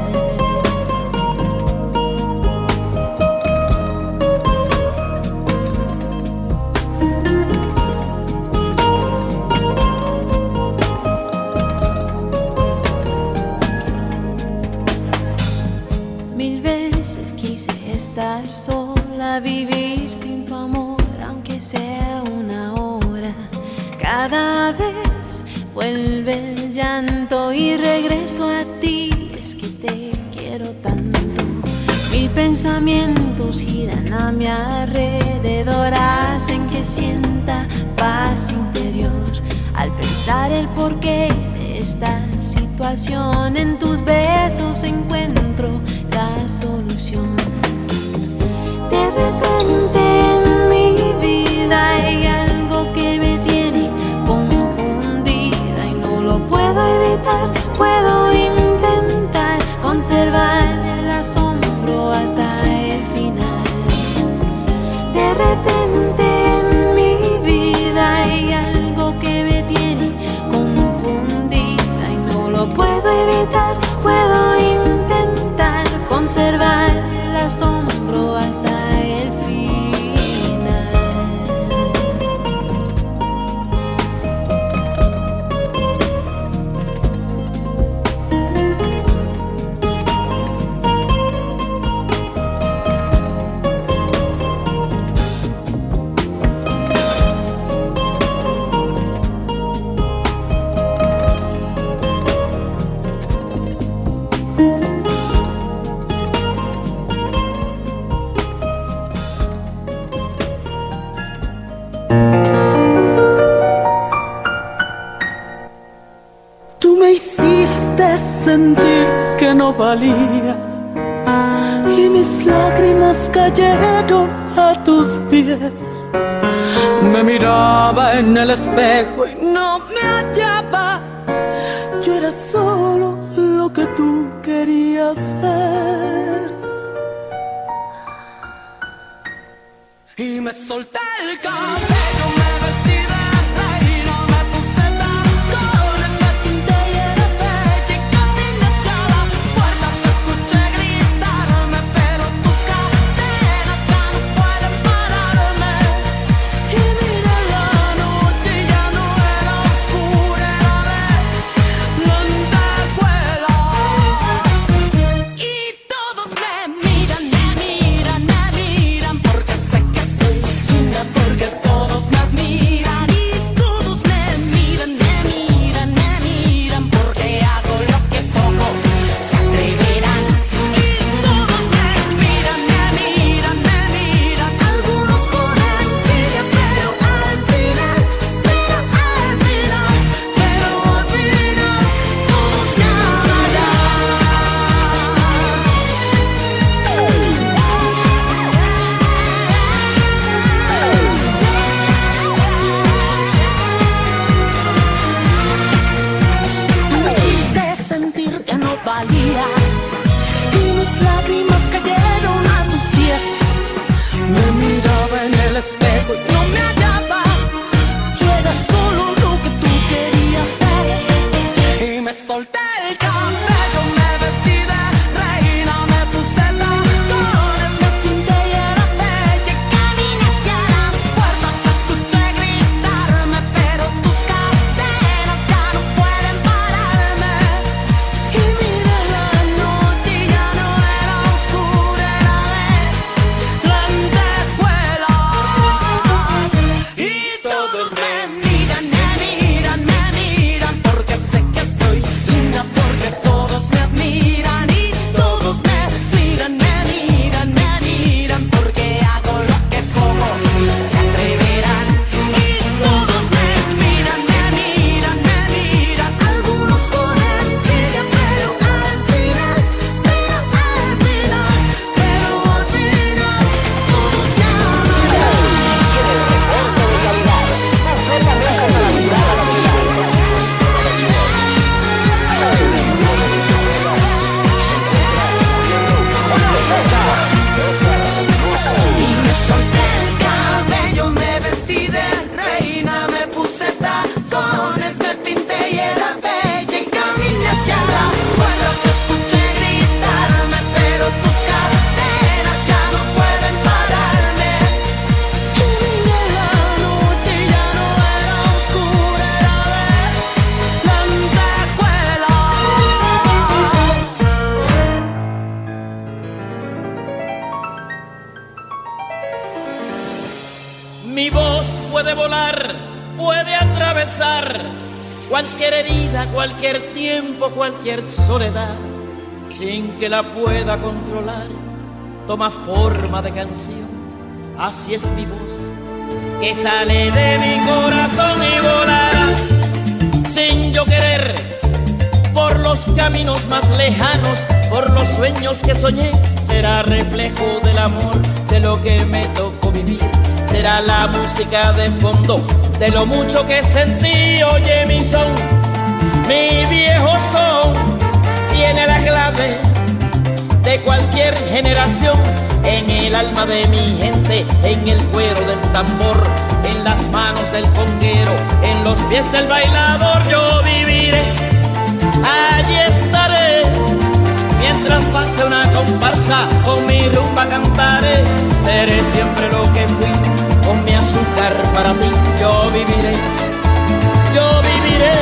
Mil veces quise estar sola, vivir sin tu amor, aunque sea una hora. Cada vez vuelve el llanto y regreso a ti, es que te quiero tanto. Mil pensamientos giran a mi alrededor, hacen que sienta paz interior. Al pensar el porqué de esta situación, en tus besos encuentro la solución. De repente en mi vida hay algo que me tiene confundida y no lo puedo evitar. Puedo intentar conservar el asombro hasta el final. De repente en mi vida hay algo que me tiene confundida y no lo puedo evitar. Puedo intentar sentir que no valía y mis lágrimas cayeron a tus pies. Me miraba en el espejo y no me hallaba. Yo era solo lo que tú querías ver. Y me solté el cabello, me vestí de reina, me puse tacones, me pinté y era bella y caminé hacia la puerta. Te escuché gritarme, pero tus cadenas ya no pueden pararme. Y miré la noche y ya no era oscura, era de lentejuelas. Y todos me miran, me miran, me miran, porque sé que soy linda, porque todos me admiran. Y todos me miran, me miran, me miran, porque hago lo que pocos se atreverán. Y todos me miran, me miran, me miran. Algunos con envidia, pero al final, pero al final, pero al final, todos me amarán. Tú me hiciste sentir que no valía y mis lágrimas cayeron a tus pies. Me miraba en el espejo y no me hallaba. Yo era solo lo que tú querías ver. Y me solté el cabello, me vestí de reina, me puse tacones, me pinté y era bella y caminé hacia la puerta. Te escuché gritarme, pero tus cadenas ya no pueden pararme. Y miré la noche y ya no era oscura, era de lentejuelas. Y todos me miran, me miran, me miran, porque sé que soy linda, porque todos me admiran. Y todos me miran, me miran, me miran, porque hago lo que pocos se atreverán. Y todos me miran, me miran, me miran. Algunos con envidia, pero al final, pero al final, pero al final, todos me amarán. Y me solté el cabello, me vestí de reina, me puse tacones, me pinté y era bella y caminé hacia la puerta. Te escuché gritarme, pero tus cadenas ya no pueden pararme. Y miré la noche y ya no era oscura, era de lentejuelas. Mi voz puede volar, puede atravesar cualquier herida, cualquier tiempo, cualquier soledad, sin que la pueda controlar. Toma forma de canción, así es mi voz, que sale de mi corazón y volará, sin yo querer, por los caminos más lejanos, por los sueños que soñé. Será reflejo del amor, de lo que me tocó vivir. Será la música de fondo de lo mucho que sentí. Oye mi son, mi viejo son, tiene la clave de cualquier generación. En el alma de mi gente, en el cuero del tambor, en las manos del conguero, en los pies del bailador. Yo viviré, allí estaré, mientras pase una comparsa, con mi rumba cantaré. Seré siempre lo que fui, con mi azúcar para ti. Yo viviré, yo viviré.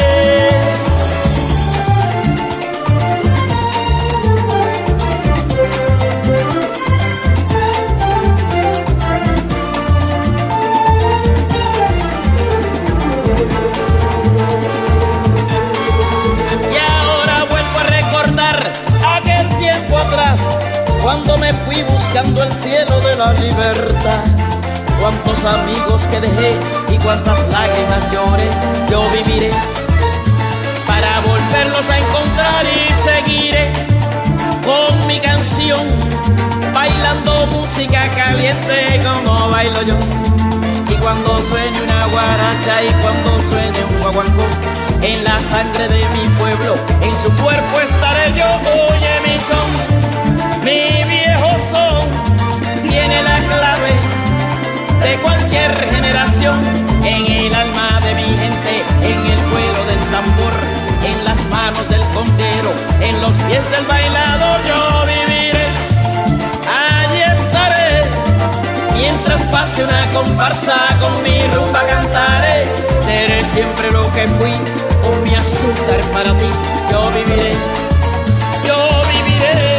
Y ahora vuelvo a recordar aquel tiempo atrás, cuando me fui buscando el cielo de la libertad. Cuántos amigos que dejé y cuántas lágrimas lloré. Yo viviré, para volverlos a encontrar y seguiré con mi canción, bailando música caliente como bailo yo. Y cuando suene una guaracha y cuando suene un guaguancó, en la sangre de mi pueblo, en su cuerpo estaré yo. Oye mi son, mi viejo son, tiene la clave de cualquier generación, en el alma de mi gente, en el cuero del tambor, en las manos del conguero, en los pies del bailador. Yo viviré, allí estaré, mientras pase una comparsa, con mi rumba cantaré. Seré siempre lo que fui, con mi azúcar para ti. Yo viviré, yo viviré.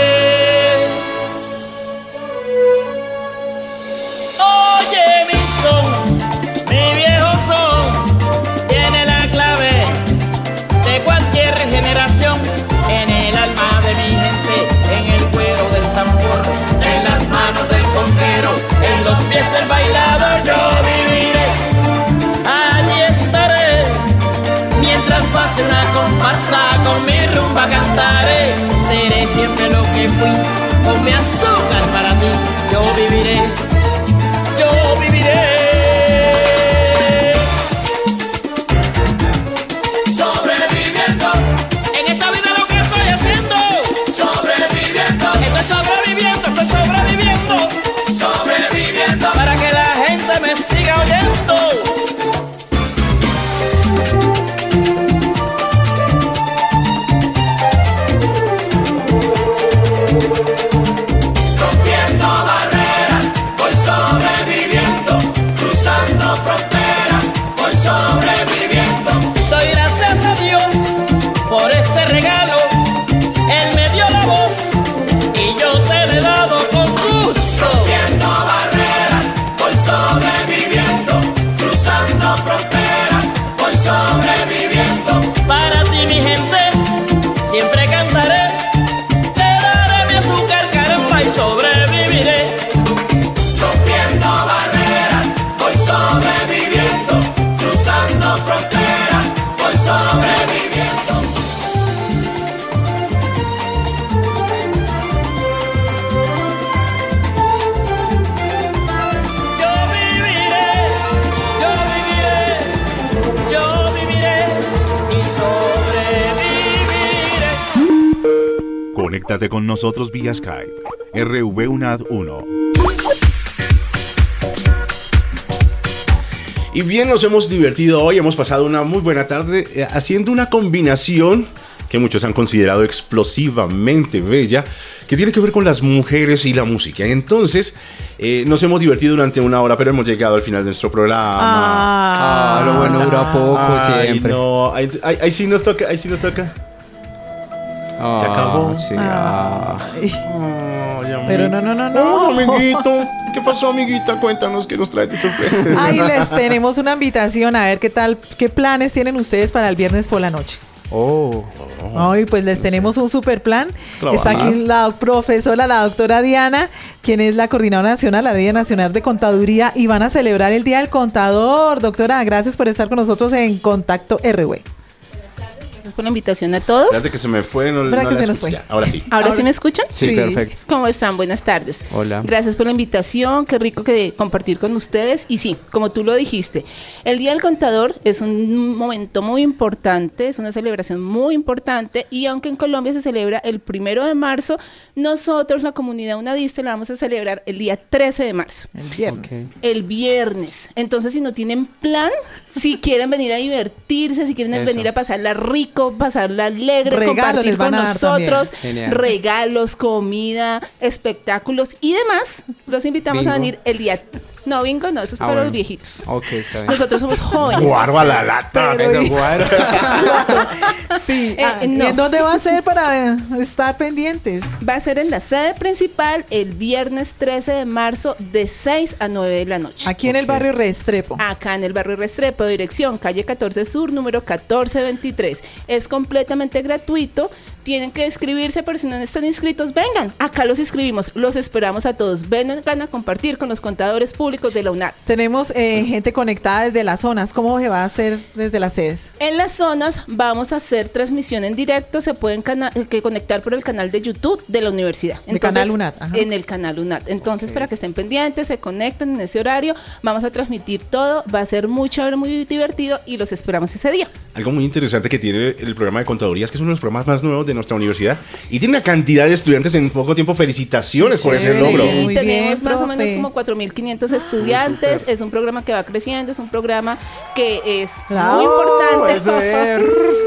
Oye mi son, mi viejo son, tiene la clave de cualquier generación, en el alma de mi gente, en el cuero del tambor, en las manos del conguero, en los pies del bailador. Yo viviré, allí estaré, mientras pase una comparsa, con mi rumba cantaré. Seré siempre lo que fui, con mi azúcar para ti. Yo viviré, yo viviré. Sobreviviendo, en esta vida lo que estoy haciendo. Sobreviviendo, estoy sobreviviendo, estoy sobreviviendo. Sobreviviendo, para que la gente me siga oyendo. Rompiendo barreras, voy sobreviviendo. Cruzando fronteras, voy sobreviviendo. Doy gracias a Dios por este regalo. Él me dio la voz y yo te la he dado con gusto. Rompiendo barreras, voy sobreviviendo. Cruzando fronteras, voy sobreviviendo. Para ti, mi gente, siempre cantaré. Te daré mi azúcar, caramba, y sobreviviré. Rompiendo barreras, voy sobreviviendo. Cruzando fronteras, voy sobreviviendo. Yo viviré, yo viviré, yo viviré y sobreviviré. Conéctate con nosotros vía Skype. R V UNAD uno. Y bien, nos hemos divertido hoy, hemos pasado una muy buena tarde eh, haciendo una combinación que muchos han considerado explosivamente bella, que tiene que ver con las mujeres y la música. Entonces, eh, nos hemos divertido durante una hora, pero hemos llegado al final de nuestro programa. Ah, lo bueno dura poco Ay, siempre. no, ahí, ahí- ahí sí nos toca, ahí sí nos toca. Ah, Se acabó. sí, ah. Ay, Ay, pero no, no, no, Oh, no. amiguito. ¿Qué pasó, amiguita? Cuéntanos qué nos trae de sorpresa. Ahí les tenemos una invitación a ver qué tal, qué planes tienen ustedes para el viernes por la noche. Oh. Hoy pues les tenemos un super plan. Trabaja. Está aquí la doc- profesora, la doctora Diana, quien es la coordinadora nacional, la Día Nacional de Contaduría, y van a celebrar el Día del Contador. Doctora, gracias por estar con nosotros en Contacto R W. Gracias por la invitación a todos. Espérate que se me fue, no, no ¿Verdad que la se nos escuché. fue? Ya, ahora sí. ¿Ahora sí me escuchan? Sí, perfecto. ¿Cómo están? Buenas tardes. Hola. Gracias por la invitación, qué rico que compartir con ustedes. Y sí, como tú lo dijiste, el Día del Contador es un momento muy importante, es una celebración muy importante, y aunque en Colombia se celebra el primero de marzo, nosotros, la comunidad unadista, la vamos a celebrar el día trece de marzo. El viernes. Ok. El viernes. Entonces, si no tienen plan, si quieren venir a divertirse, si quieren Eso. venir a pasarla rico, pasarla alegre, Regalos compartir les van con a dar también. nosotros, Genial. regalos, comida, espectáculos y demás, los invitamos a Bingo. venir el día... No, bingo no, eso es Ah, para bueno. los viejitos. Ok, está bien. Nosotros somos jóvenes. Guardo a la lata. Pero Eso, y- guaro. Sí, Eh, ah, ¿y no. en dónde va a ser para eh, estar pendientes? Va a ser en la sede principal el viernes trece de marzo de seis a nueve de la noche. Aquí en el Ok. barrio Restrepo. Acá en el barrio Restrepo, dirección calle catorce Sur, número catorce veintitrés. Es completamente gratuito. tienen que inscribirse, pero si no están inscritos, vengan, acá los inscribimos, los esperamos a todos, vengan a compartir con los contadores públicos de la UNAD. Tenemos eh, gente conectada desde las zonas, ¿cómo se va a hacer desde las sedes? En las zonas vamos a hacer transmisión en directo, se pueden cana- que conectar por el canal de YouTube de la universidad. El canal UNAD, ajá. En el canal UNAD. Entonces, para que estén pendientes, se conecten en ese horario, vamos a transmitir todo, va a ser muy chévere, muy divertido y los esperamos ese día. Algo muy interesante que tiene el programa de contaduría es que es uno de los programas más nuevos de nuestra universidad y tiene una cantidad de estudiantes en poco tiempo. Felicitaciones por ese logro. Sí, Muy tenemos bien, más o profe. menos como cuatro mil quinientos estudiantes, es un programa que va creciendo, es un programa que es Bravo, muy importante. eso es.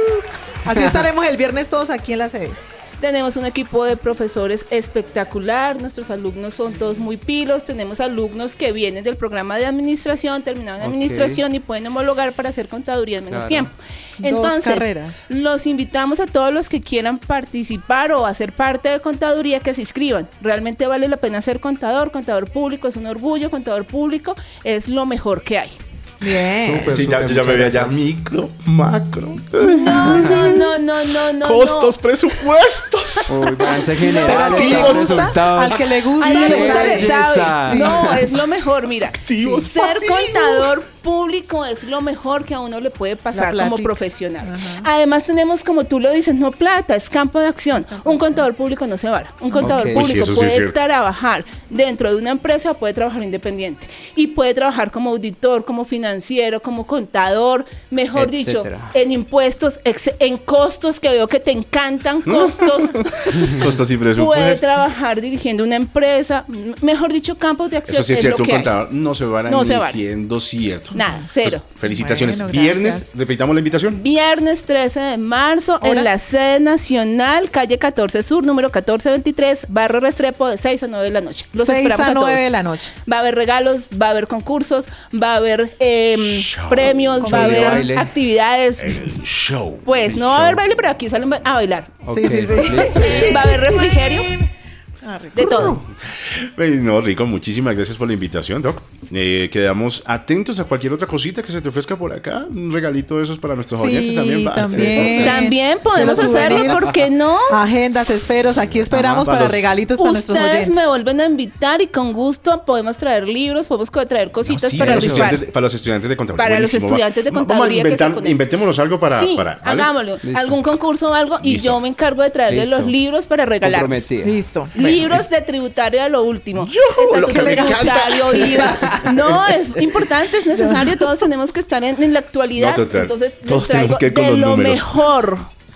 Así estaremos el viernes todos aquí en la sede. Tenemos un equipo de profesores espectacular, nuestros alumnos son todos muy pilos, tenemos alumnos que vienen del programa de administración, terminaron Ok. administración y pueden homologar para hacer contaduría en menos Claro. tiempo. Dos Entonces, carreras. los invitamos a todos los que quieran participar o hacer parte de contaduría que se inscriban. Realmente vale la pena ser contador, contador público es un orgullo, contador público es lo mejor que hay. Bien. Súper, Sí, ya, súper, yo ya me muchas veía ya gracias. micro, macro. No, no, no, no, no, no. Costos, no. presupuestos. Uy, balance Pero general, al que le estado, gusta, resultados. al que le gusta, Ay, ¡Qué le gusta, le belleza! sabe. No, es lo mejor, mira. Activos Ser pasivos. contador público es lo mejor que a uno le puede pasar La como plática. profesional. Ajá. Además tenemos, como tú lo dices, no plata, es campo de acción. Un contador público no se vara. Un contador Ok. público Uy, sí, eso sí es puede cierto. trabajar dentro de una empresa o puede trabajar independiente. Y puede trabajar como auditor, como financiero, como contador, mejor dicho, Etcétera. en impuestos, ex- en costos, que veo que te encantan costos. Costos y Puede presupuestos. trabajar dirigiendo una empresa, m- mejor dicho, campos de acción. Eso sí es lo cierto, un que hay. contador no se van a No ni se vara. siendo cierto. Nada, cero. Pues, felicitaciones. Bueno, Viernes, gracias. repitamos la invitación. Viernes trece de marzo ¿Hora? en la sede nacional, calle catorce Sur, número catorce veintitrés, Barrio Restrepo, de seis a nueve de la noche. Los seis esperamos a a nueve todos. de la noche. Va a haber regalos, va a haber concursos, va a haber em, Show. premios, va a Show de haber baile. actividades. El show. Pues El no va a show. haber baile, pero aquí salen a bailar. Ok, Sí, sí, sí. listo, listo. Va a haber refrigerio, Ah, rico. de todo. Eh, No, Rico, muchísimas gracias por la invitación, Doc. Eh, quedamos atentos a cualquier otra cosita que se te ofrezca por acá. Un regalito de esos para nuestros Sí, oyentes también. va a ser. también. También podemos De los hacerlo, souvenirs. ¿por qué no? Agendas, esferos, aquí esperamos Ajá, para para los- regalitos para nuestros Ustedes oyentes. me vuelven a invitar y con gusto podemos traer libros, podemos co- traer No, cositas sí, para los rifar. estudiantes de- para los estudiantes de contaduría. Para los Buenísimo, va. estudiantes de Vamos a contaduría que se inventar- conecten. inventémonos algo para. Sí, para ¿vale? hagámoslo. Listo. Algún concurso o algo y Listo. yo me encargo de traerles Listo. los libros para regalar. Comprometida. Listo. Libros de tributario a lo último. lo que me tributario, I V A. No, es importante, es necesario. Todos tenemos que estar en, en la actualidad. No, total. Entonces, Todos les traigo tenemos que ir con de los lo números. mejor.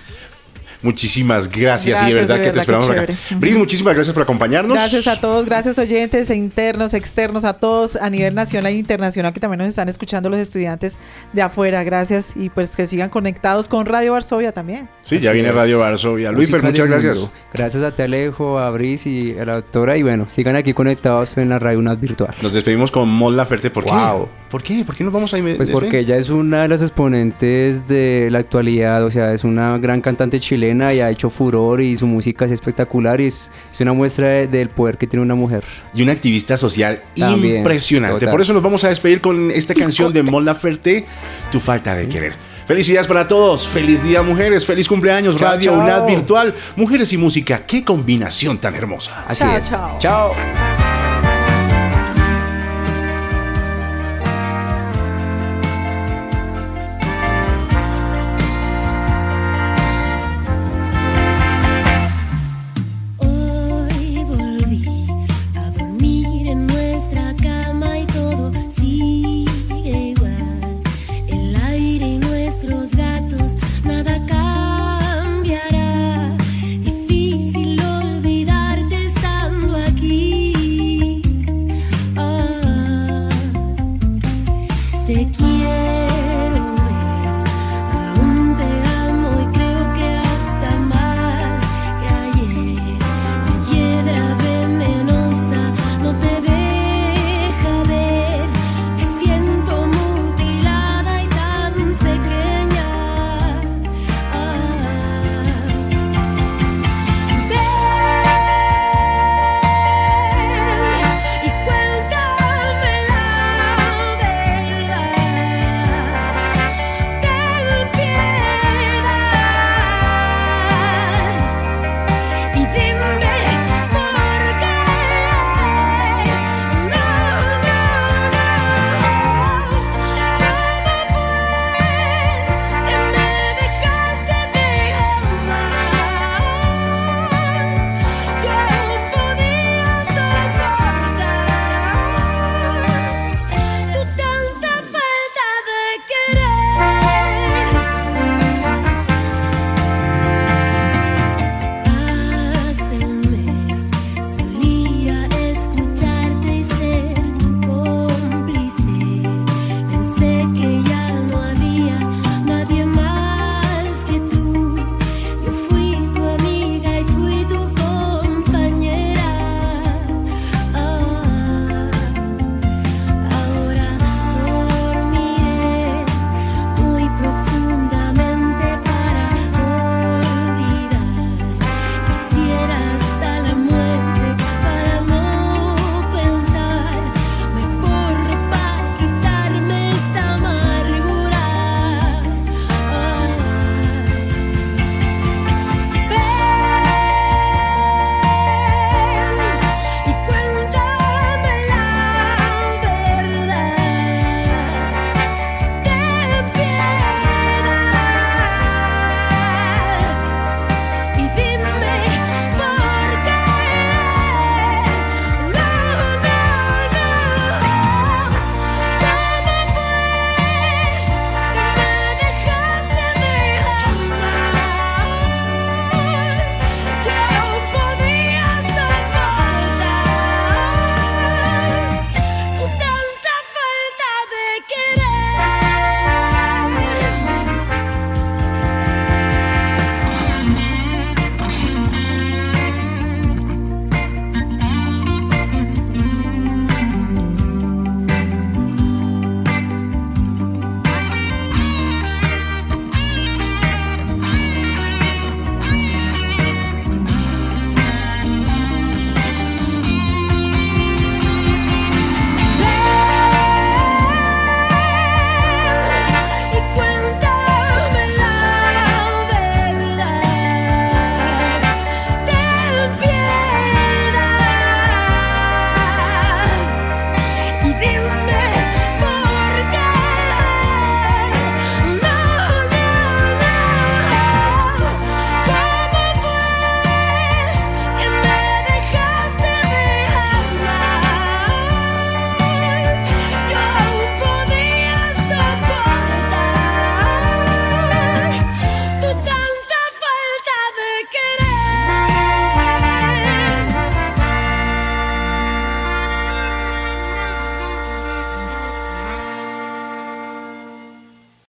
Muchísimas gracias, y Gracias, de verdad de que te verdad, esperamos qué acá. chévere. Bris, muchísimas gracias por acompañarnos. Gracias a todos, gracias oyentes, e internos, externos, a todos a nivel nacional e internacional que también nos están escuchando los estudiantes de afuera. Gracias y pues que sigan conectados con Radio Varsovia también. Sí, ya Así viene es. Radio Varsovia. Luisfer, Música muchas del gracias. mundo. Gracias a ti, Alejo, a Bris y a la doctora. Y bueno, sigan aquí conectados en la Radio UNAD virtual. Nos despedimos con Mon Laferte. ¿Por qué? Wow. ¿Por qué? ¿Por qué nos vamos a ir? Pues porque ella es una de las exponentes de la actualidad, o sea, es una gran cantante chilena y ha hecho furor y su música es espectacular y es, es una muestra de- del poder que tiene una mujer. Y una activista social También, impresionante. total. Por eso nos vamos a despedir con esta canción de Mon Laferte, Tu falta de querer. Felicidades para todos. Feliz día, mujeres. Feliz cumpleaños. Chao, Radio chao. UNAD virtual. Mujeres y música. Qué combinación tan hermosa. Así Chao, es. chao. Chao. Hoy volví a dormir en nuestra cama y todo sigue igual. El aire y nuestros gatos, nada cambiará. Difícil olvidarte estando aquí. Ah, te quiero.